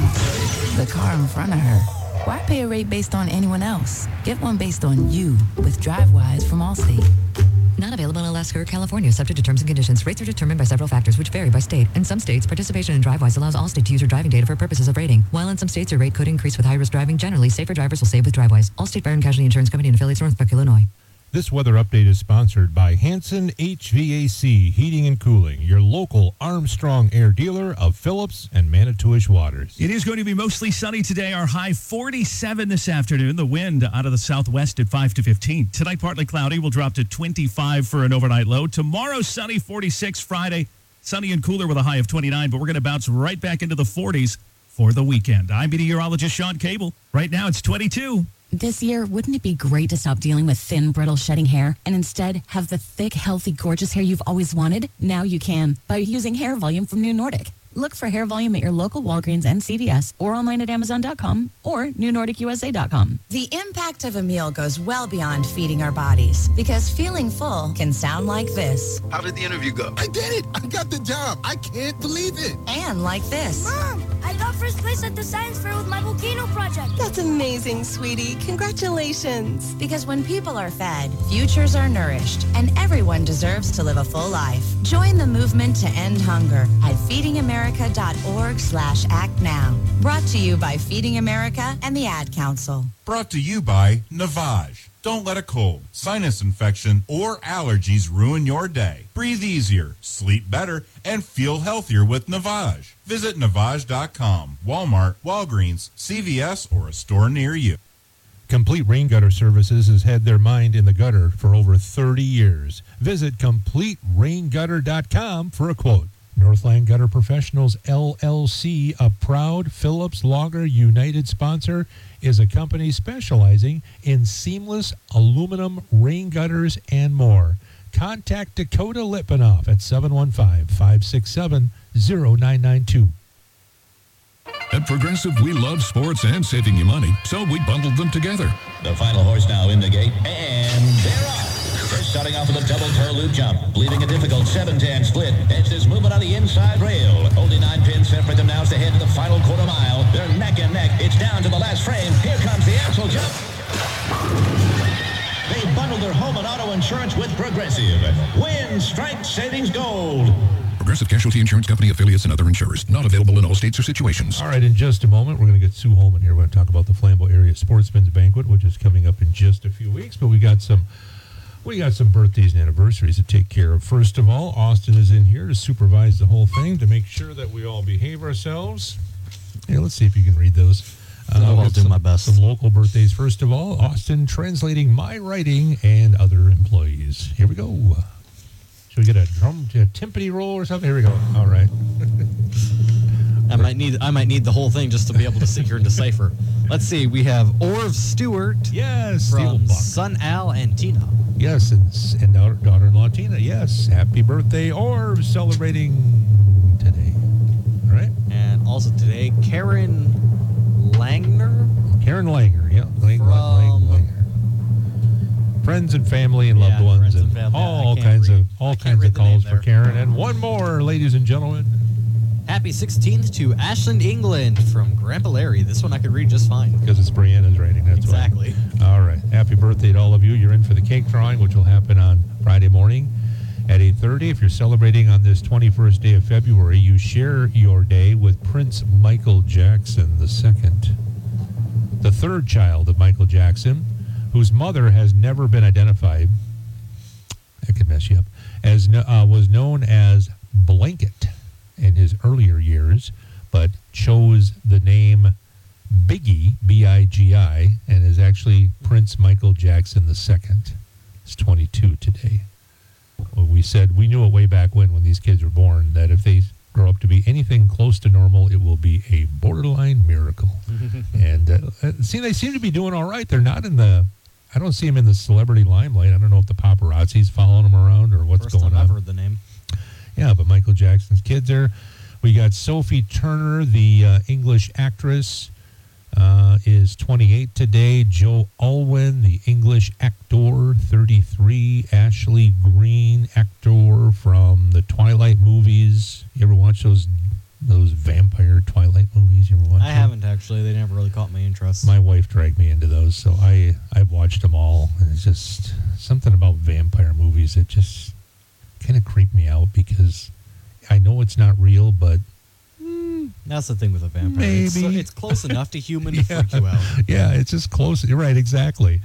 than the car in front of her. Why pay a rate based on anyone else? Get one based on you with DriveWise from Allstate. Not available in Alaska or California, subject to terms and conditions. Rates are determined by several factors which vary by state. In some states, participation in DriveWise allows Allstate to use your driving data for purposes of rating. While in some states, your rate could increase with high-risk driving. Generally, safer drivers will save with DriveWise. Allstate Fire and Casualty Insurance Company and affiliates, Northbrook, Illinois. This weather update is sponsored by Hanson HVAC Heating and Cooling, your local Armstrong Air dealer of Phillips and Manitowish waters. It is going to be mostly sunny today. Our high 47 this afternoon. The wind out of the southwest at 5 to 15. Tonight, partly cloudy. Will drop to 25 for an overnight low. Tomorrow, sunny, 46. Friday, sunny and cooler with a high of 29. But we're going to bounce right back into the 40s for the weekend. I'm meteorologist Sean Cable. Right now, it's 22. This year, wouldn't it be great to stop dealing with thin, brittle, shedding hair and instead have the thick, healthy, gorgeous hair you've always wanted? Now you can by using Hair Volume from New Nordic. Look for Hair Volume at your local Walgreens and CVS or online at Amazon.com or NewNordicUSA.com. The impact of a meal goes well beyond feeding our bodies because feeling full can sound like this. How did the interview go? I did it! I got the job! I can't believe it! And like this. Mom, I got first place at the science fair with my volcano project. That's amazing, sweetie. Congratulations. Because when people are fed, futures are nourished, and everyone deserves to live a full life. Join the movement to end hunger at feedingamerica.org/act now. Brought to you by Feeding America and the Ad Council. Brought to you by Navage. Don't let a cold, sinus infection, or allergies ruin your day. Breathe easier, sleep better, and feel healthier with Navage. Visit Navage.com, Walmart, Walgreens, CVS, or a store near you. Complete Rain Gutter Services has had their mind in the gutter for over 30 years. Visit CompleteRainGutter.com for a quote. Northland Gutter Professionals, LLC, a proud Phillips Lager United sponsor, is a company specializing in seamless aluminum rain gutters and more. Contact Dakota Lipinoff at 715-567-0992. At Progressive, we love sports and saving you money, so we bundled them together. The final horse now in the gate, and they're off. They're starting off with a double toe loop jump, leaving a difficult 7-10 split. As there's movement on the inside rail. Only 9 pins separate them now as they head to the final quarter mile. They're neck and neck. It's down to the last frame. Here comes the axle jump. They bundle their home and auto insurance with Progressive. Win, strike, savings, gold. Progressive Casualty Insurance Company, affiliates, and other insurers. Not available in all states or situations. All right, in just a moment, we're going to get Sue Holman here. We're going to talk about the Flambeau Area Sportsman's Banquet, which is coming up in just a few weeks. But we got some birthdays and anniversaries to take care of. First of all, Austin is in here to supervise the whole thing to make sure that we all behave ourselves. Yeah, let's see if you can read those. I'll do my best. Some local birthdays. First of all, Austin translating my writing and other employees. Here we go. Should we get a timpani roll or something? Here we go. All right. I might need the whole thing just to be able to sit here and decipher. Let's see. We have Orv Stewart. Yes. From son Al and Tina. Yes, and daughter-in-law Tina. Yes. Happy birthday, Orv, celebrating today. All right. And also today, Karen Langner. Karen Langer. Yeah. Langer. Friends and family and loved ones, and all kinds of calls for Karen. And one more, ladies and gentlemen. Happy 16th to Ashland, England from Grandpa Larry. This one I could read just fine. Because it's Brianna's writing, that's exactly. Why. All right. Happy birthday to all of you. You're in for the cake drawing, which will happen on Friday morning at 8:30. If you're celebrating on this 21st day of February, you share your day with Prince Michael Jackson II, the third child of Michael Jackson, whose mother has never been identified. That could mess you up. Was known as Blanket in his earlier years, but chose the name Biggie, B-I-G-I, and is actually Prince Michael Jackson II. He's 22 today. Well, we knew it way back when these kids were born, that if they grow up to be anything close to normal, it will be a borderline miracle. And they seem to be doing all right. They're not in the... I don't see him in the celebrity limelight. I don't know if the paparazzi's following him around or what's going on. First time I've heard the name. Yeah, but Michael Jackson's kids are. We got Sophie Turner, the English actress, is 28 today. Joe Alwyn, the English actor, 33. Ashley Greene, actor from the Twilight movies. You ever watch those vampire Twilight movies? You ever watch I haven't actually. They never really caught my interest. My wife dragged me into those, so I've watched them all. And it's just something about vampire movies that just kind of creep me out because I know it's not real, but that's the thing with a vampire. Maybe it's close enough to human to freak you out. Yeah, it's just close. You're right, exactly.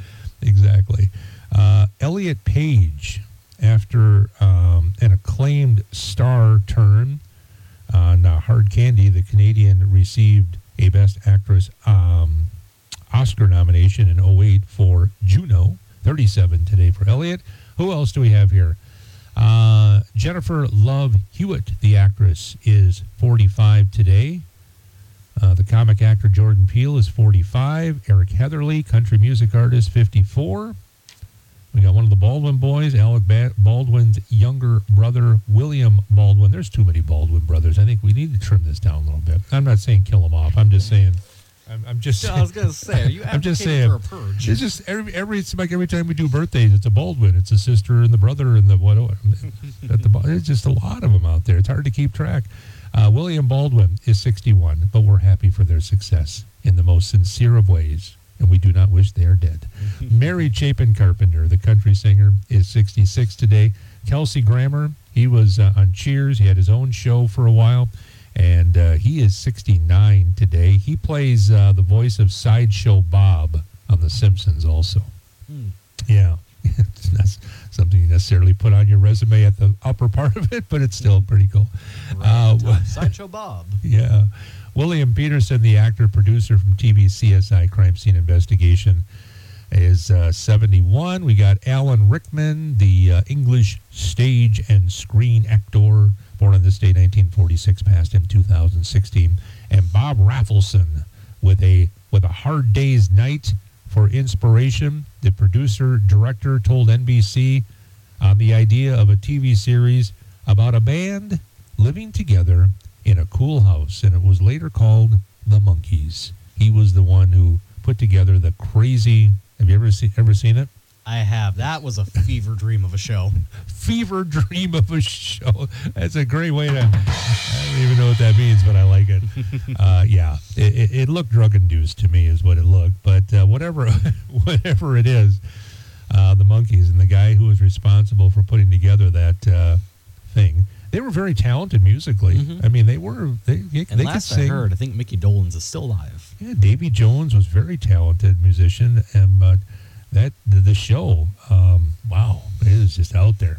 Elliot Page, after an acclaimed star turn on Hard Candy, the Canadian received a Best Actress Oscar nomination in 2008 for Juno. 37 today for Elliot. Who else do we have here? Jennifer Love Hewitt, the actress, is 45 today. The comic actor Jordan Peele is 45. Eric Heatherly, country music artist, 54. We got one of the Baldwin boys, Alec Baldwin's younger brother, William Baldwin. There's too many Baldwin brothers. I think we need to trim this down a little bit. I'm not saying kill them off. I'm just saying. I'm just. I was gonna say, are you I'm just advocating saying. for a purge? It's just it's like every time we do birthdays, it's a Baldwin, it's a sister and the brother and the what? There's just a lot of them out there. It's hard to keep track. William Baldwin is 61, but we're happy for their success in the most sincere of ways, and we do not wish they are dead. Mary Chapin Carpenter, the country singer, is 66 today. Kelsey Grammer, he was on Cheers. He had his own show for a while, and he is 69 today. He plays the voice of Sideshow Bob on The Simpsons also. Yeah. It's not something you necessarily put on your resume at the upper part of it, but it's still pretty cool. Sideshow Bob. Yeah. William Peterson, the actor, producer from TV CSI Crime Scene Investigation, is 71. We got Alan Rickman, the English stage and screen actor, born in this state 1946, passed in 2016. And Bob Rafelson with a Hard Day's Night for inspiration. The producer-director told NBC on the idea of a TV series about a band living together in a cool house, and it was later called The Monkees. He was the one who put together the crazy... Have you ever seen it? I have. That was a fever dream of a show. Fever dream of a show. That's a great way to... I don't even know what that means, but I like it. Yeah, it looked drug-induced to me is what it looked. But whatever it is, the Monkees and the guy who was responsible for putting together that thing, they were very talented musically. I mean, they could last sing. I heard, I think Mickey Dolenz is still alive. Yeah, Davy Jones was a very talented musician, and but the show, wow, it is just out there.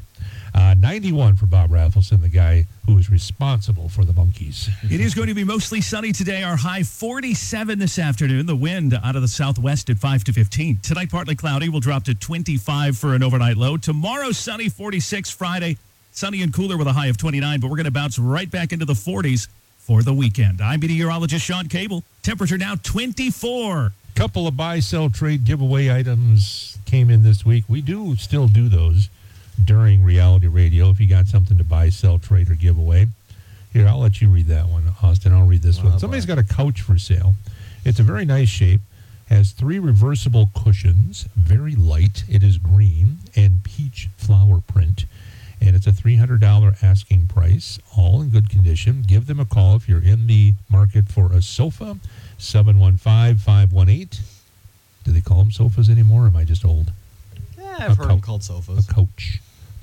91 for Bob Rafelson, the guy who was responsible for the Monkees. It is going to be mostly sunny today. Our high 47 this afternoon. The wind out of the southwest at 5 to 15. Tonight, partly cloudy. Will drop to 25 for an overnight low. Tomorrow, sunny, 46. Friday, sunny and cooler with a high of 29. But we're going to bounce right back into the 40s for the weekend. I'm meteorologist Sean Cable. Temperature now 24. Couple of buy, sell, trade giveaway items came in this week. We do still do those during reality radio if you got something to buy, sell, trade, or give away. Here, I'll let you read that one, Austin. I'll read this one. Somebody's got a couch for sale. It's a very nice shape. Has 3 reversible cushions. Very light. It is green and peach flower print. And it's a $300 asking price. All in good condition. Give them a call if you're in the market for a sofa. 715-518. Do they call them sofas anymore, or am I just old? Yeah, I've heard them called sofas. A coach.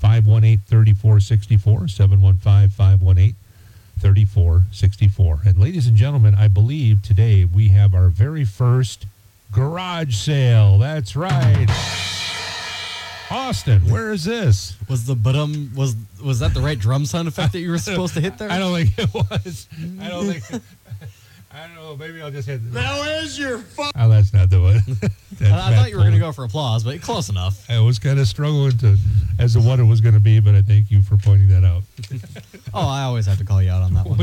518-3464, 715-518-3464. And ladies and gentlemen, I believe today we have our very first garage sale. That's right. Austin, where is this? Was the was that the right drum sound effect that you were supposed to hit there? I don't think it was. I don't know. Maybe I'll just hit. Now where's your phone? Oh, that's not the one. I thought you were going to go for applause, but close enough. I was kind of struggling as to what it was going to be, but I thank you for pointing that out. Oh, I always have to call you out on that one. What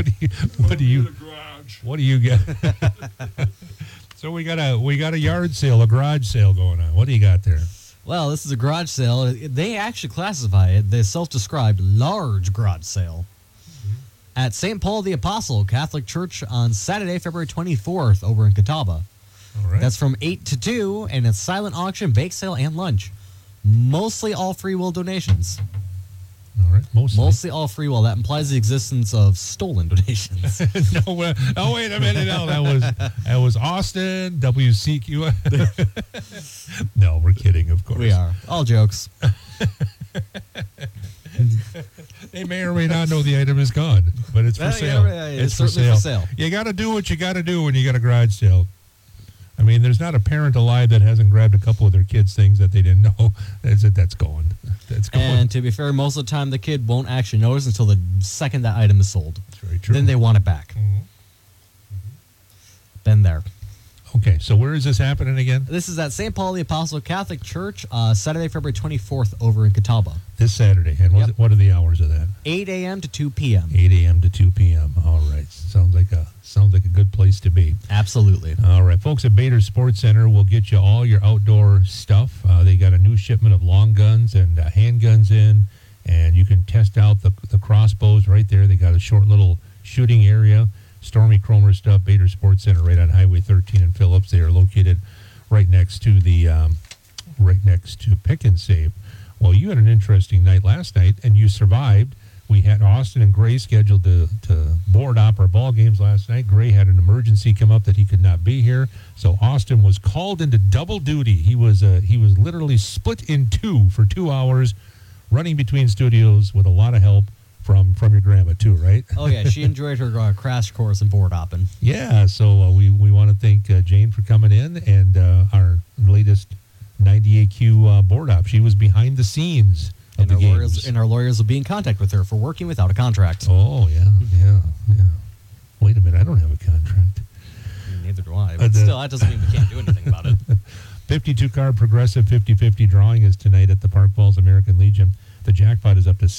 do you get? So we got a yard sale, a garage sale going on. What do you got there? Well, this is a garage sale. They actually classify it the self-described large garage sale at St. Paul the Apostle Catholic Church on Saturday, February 24th over in Catawba. All right. That's from 8 to 2, and it's silent auction, bake sale, and lunch. Mostly all free will donations. All right, mostly all free will. That implies the existence of stolen donations. No, oh, wait a minute. No, that was Austin, WCQ. No, we're kidding, of course. We are. All jokes. They may or may not know the item is gone, but it's for sale. It's for sale. You got to do what you got to do when you got a garage sale. I mean, there's not a parent alive that hasn't grabbed a couple of their kids' things that they didn't know. That's going. And to be fair, most of the time the kid won't actually notice until the second that item is sold. That's very true. Then they want it back. Mm-hmm. Been there. Okay, so where is this happening again? This is at St. Paul the Apostle Catholic Church, Saturday, February 24th over in Catawba. This Saturday. And what are the hours of that? 8 a.m. to 2 p.m. 8 a.m. to 2 p.m. All right. Sounds like a good place to be. Absolutely. All right. Folks at Bader Sports Center will get you all your outdoor stuff. They got a new shipment of long guns and handguns in, and you can test out the crossbows right there. They got a short little shooting area. Stormy Cromer stuff, Bader Sports Center right on Highway 13 in Phillips. They are located right next to Pick and Save. Well, you had an interesting night last night, and you survived. We had Austin and Gray scheduled to board op our ball games last night. Gray had an emergency come up that he could not be here, so Austin was called into double duty. He was literally split in two for 2 hours, running between studios with a lot of help from your grandma too, right? Oh yeah, she enjoyed her crash course in board hopping. Yeah, so we want to thank Jane for coming in, and our latest 98Q board op. She was behind the scenes of the games. And our lawyers will be in contact with her for working without a contract. Oh, yeah. Wait a minute, I don't have a contract. Neither do I, but still, that doesn't mean we can't do anything about it. 52-card Progressive 50-50 drawing is tonight at the Park Falls American Legion. The jackpot is up to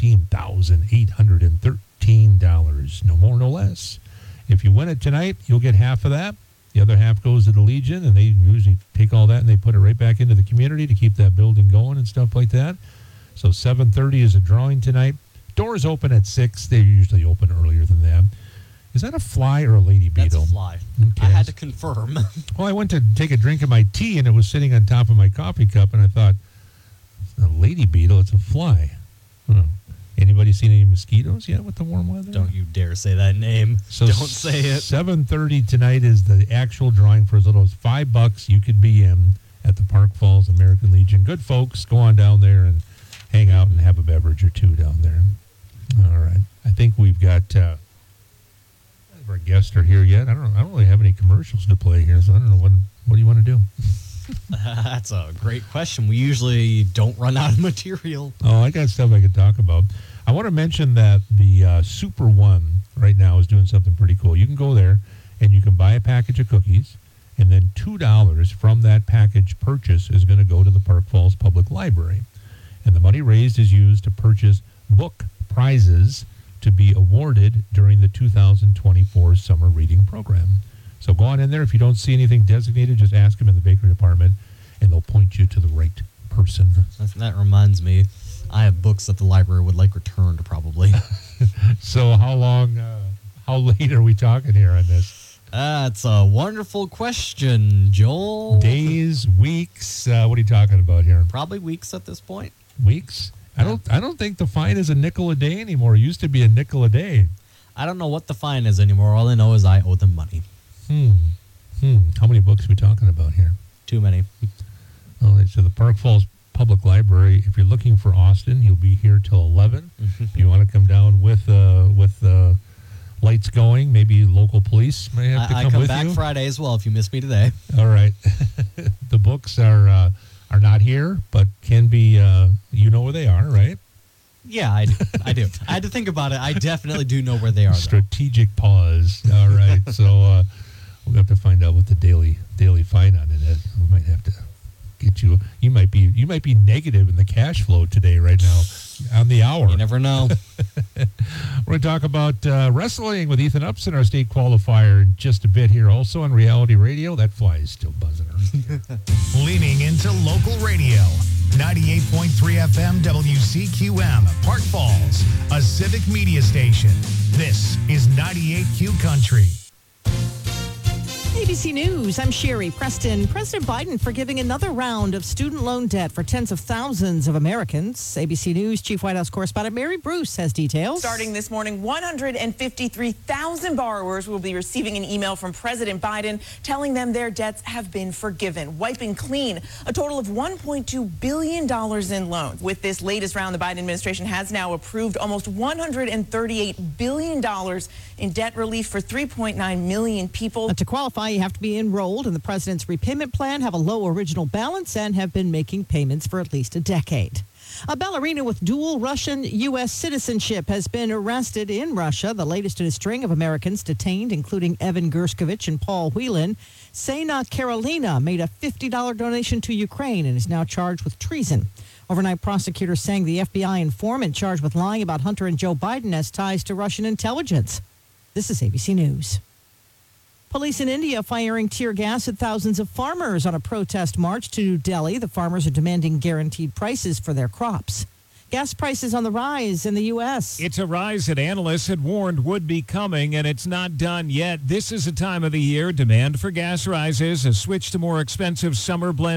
$17,813. No more, no less. If you win it tonight, you'll get half of that. The other half goes to the Legion, and they usually take all that and they put it right back into the community to keep that building going and stuff like that. So 7:30 is a drawing tonight. Doors open at 6. They usually open earlier than that. Is that a fly or a lady beetle? That's a fly. Okay. I had to confirm. Well, I went to take a drink of my tea, and it was sitting on top of my coffee cup, and I thought, it's not a lady beetle, it's a fly. Huh. Anybody seen any mosquitoes yet with the warm weather? Don't you dare say that name. So don't say it. 7:30 tonight is the actual drawing for as little as $5 you could be in at the Park Falls American Legion. Good folks, go on down there and hang out and have a beverage or two down there. All right. I think we've got our guests are here yet. I don't really have any commercials to play here, so I don't know what do you want to do? That's a great question. We usually don't run out of material. Oh, I got stuff I could talk about. I want to mention that the Super One right now is doing something pretty cool. You can go there and you can buy a package of cookies, and then $2 from that package purchase is going to go to the Park Falls Public Library. And the money raised is used to purchase book prizes to be awarded during the 2024 summer reading program. So go on in there. If you don't see anything designated, just ask them in the bakery department, and they'll point you to the right person. That reminds me, I have books that the library would like returned, probably. So how late are we talking here on this? That's a wonderful question, Joel. Days, weeks, what are you talking about here? Probably weeks at this point. Weeks? I don't think the fine is a nickel a day anymore. It used to be a nickel a day. I don't know what the fine is anymore. All I know is I owe them money. How many books are we talking about here? Too many. Well, so the Park Falls Public Library, if you're looking for Austin, he'll be here till 11. If you want to come down with lights going, maybe local police may have to come with you. I come back Friday as well if you miss me today. All right. The books are not here, but can be, you know where they are, right? Yeah, I do. I had to think about it. I definitely do know where they are, though. Strategic pause. All right. So we'll have to find out what the daily fine on it is. We might have to get you. You might be negative in the cash flow today, right now, on the hour. You never know. We're going to talk about wrestling with Ethan Upson, our state qualifier, in just a bit here. Also on Reality Radio. That fly is still buzzing around. Leaning into local radio. 98.3 FM WCQM, Park Falls, a civic media station. This is 98Q Country. ABC News, I'm Sherry Preston. President Biden forgiving another round of student loan debt for tens of thousands of Americans. ABC News Chief White House correspondent Mary Bruce has details. Starting this morning, 153,000 borrowers will be receiving an email from President Biden telling them their debts have been forgiven, wiping clean a total of $1.2 billion in loans. With this latest round, the Biden administration has now approved almost $138 billion in debt relief for 3.9 million people. To qualify, you have to be enrolled in the president's repayment plan, have a low original balance, and have been making payments for at least a decade. A ballerina with dual Russian-U.S. citizenship has been arrested in Russia, the latest in a string of Americans detained, including Evan Gerskovich and Paul Whelan. Sena Karolina made a $50 donation to Ukraine and is now charged with treason. Overnight, prosecutors saying the FBI informant charged with lying about Hunter and Joe Biden has ties to Russian intelligence. This is ABC News. Police in India firing tear gas at thousands of farmers on a protest march to New Delhi. The farmers are demanding guaranteed prices for their crops. Gas prices on the rise in the U.S. It's a rise that analysts had warned would be coming, and it's not done yet. This is a time of the year demand for gas rises, a switch to more expensive summer blends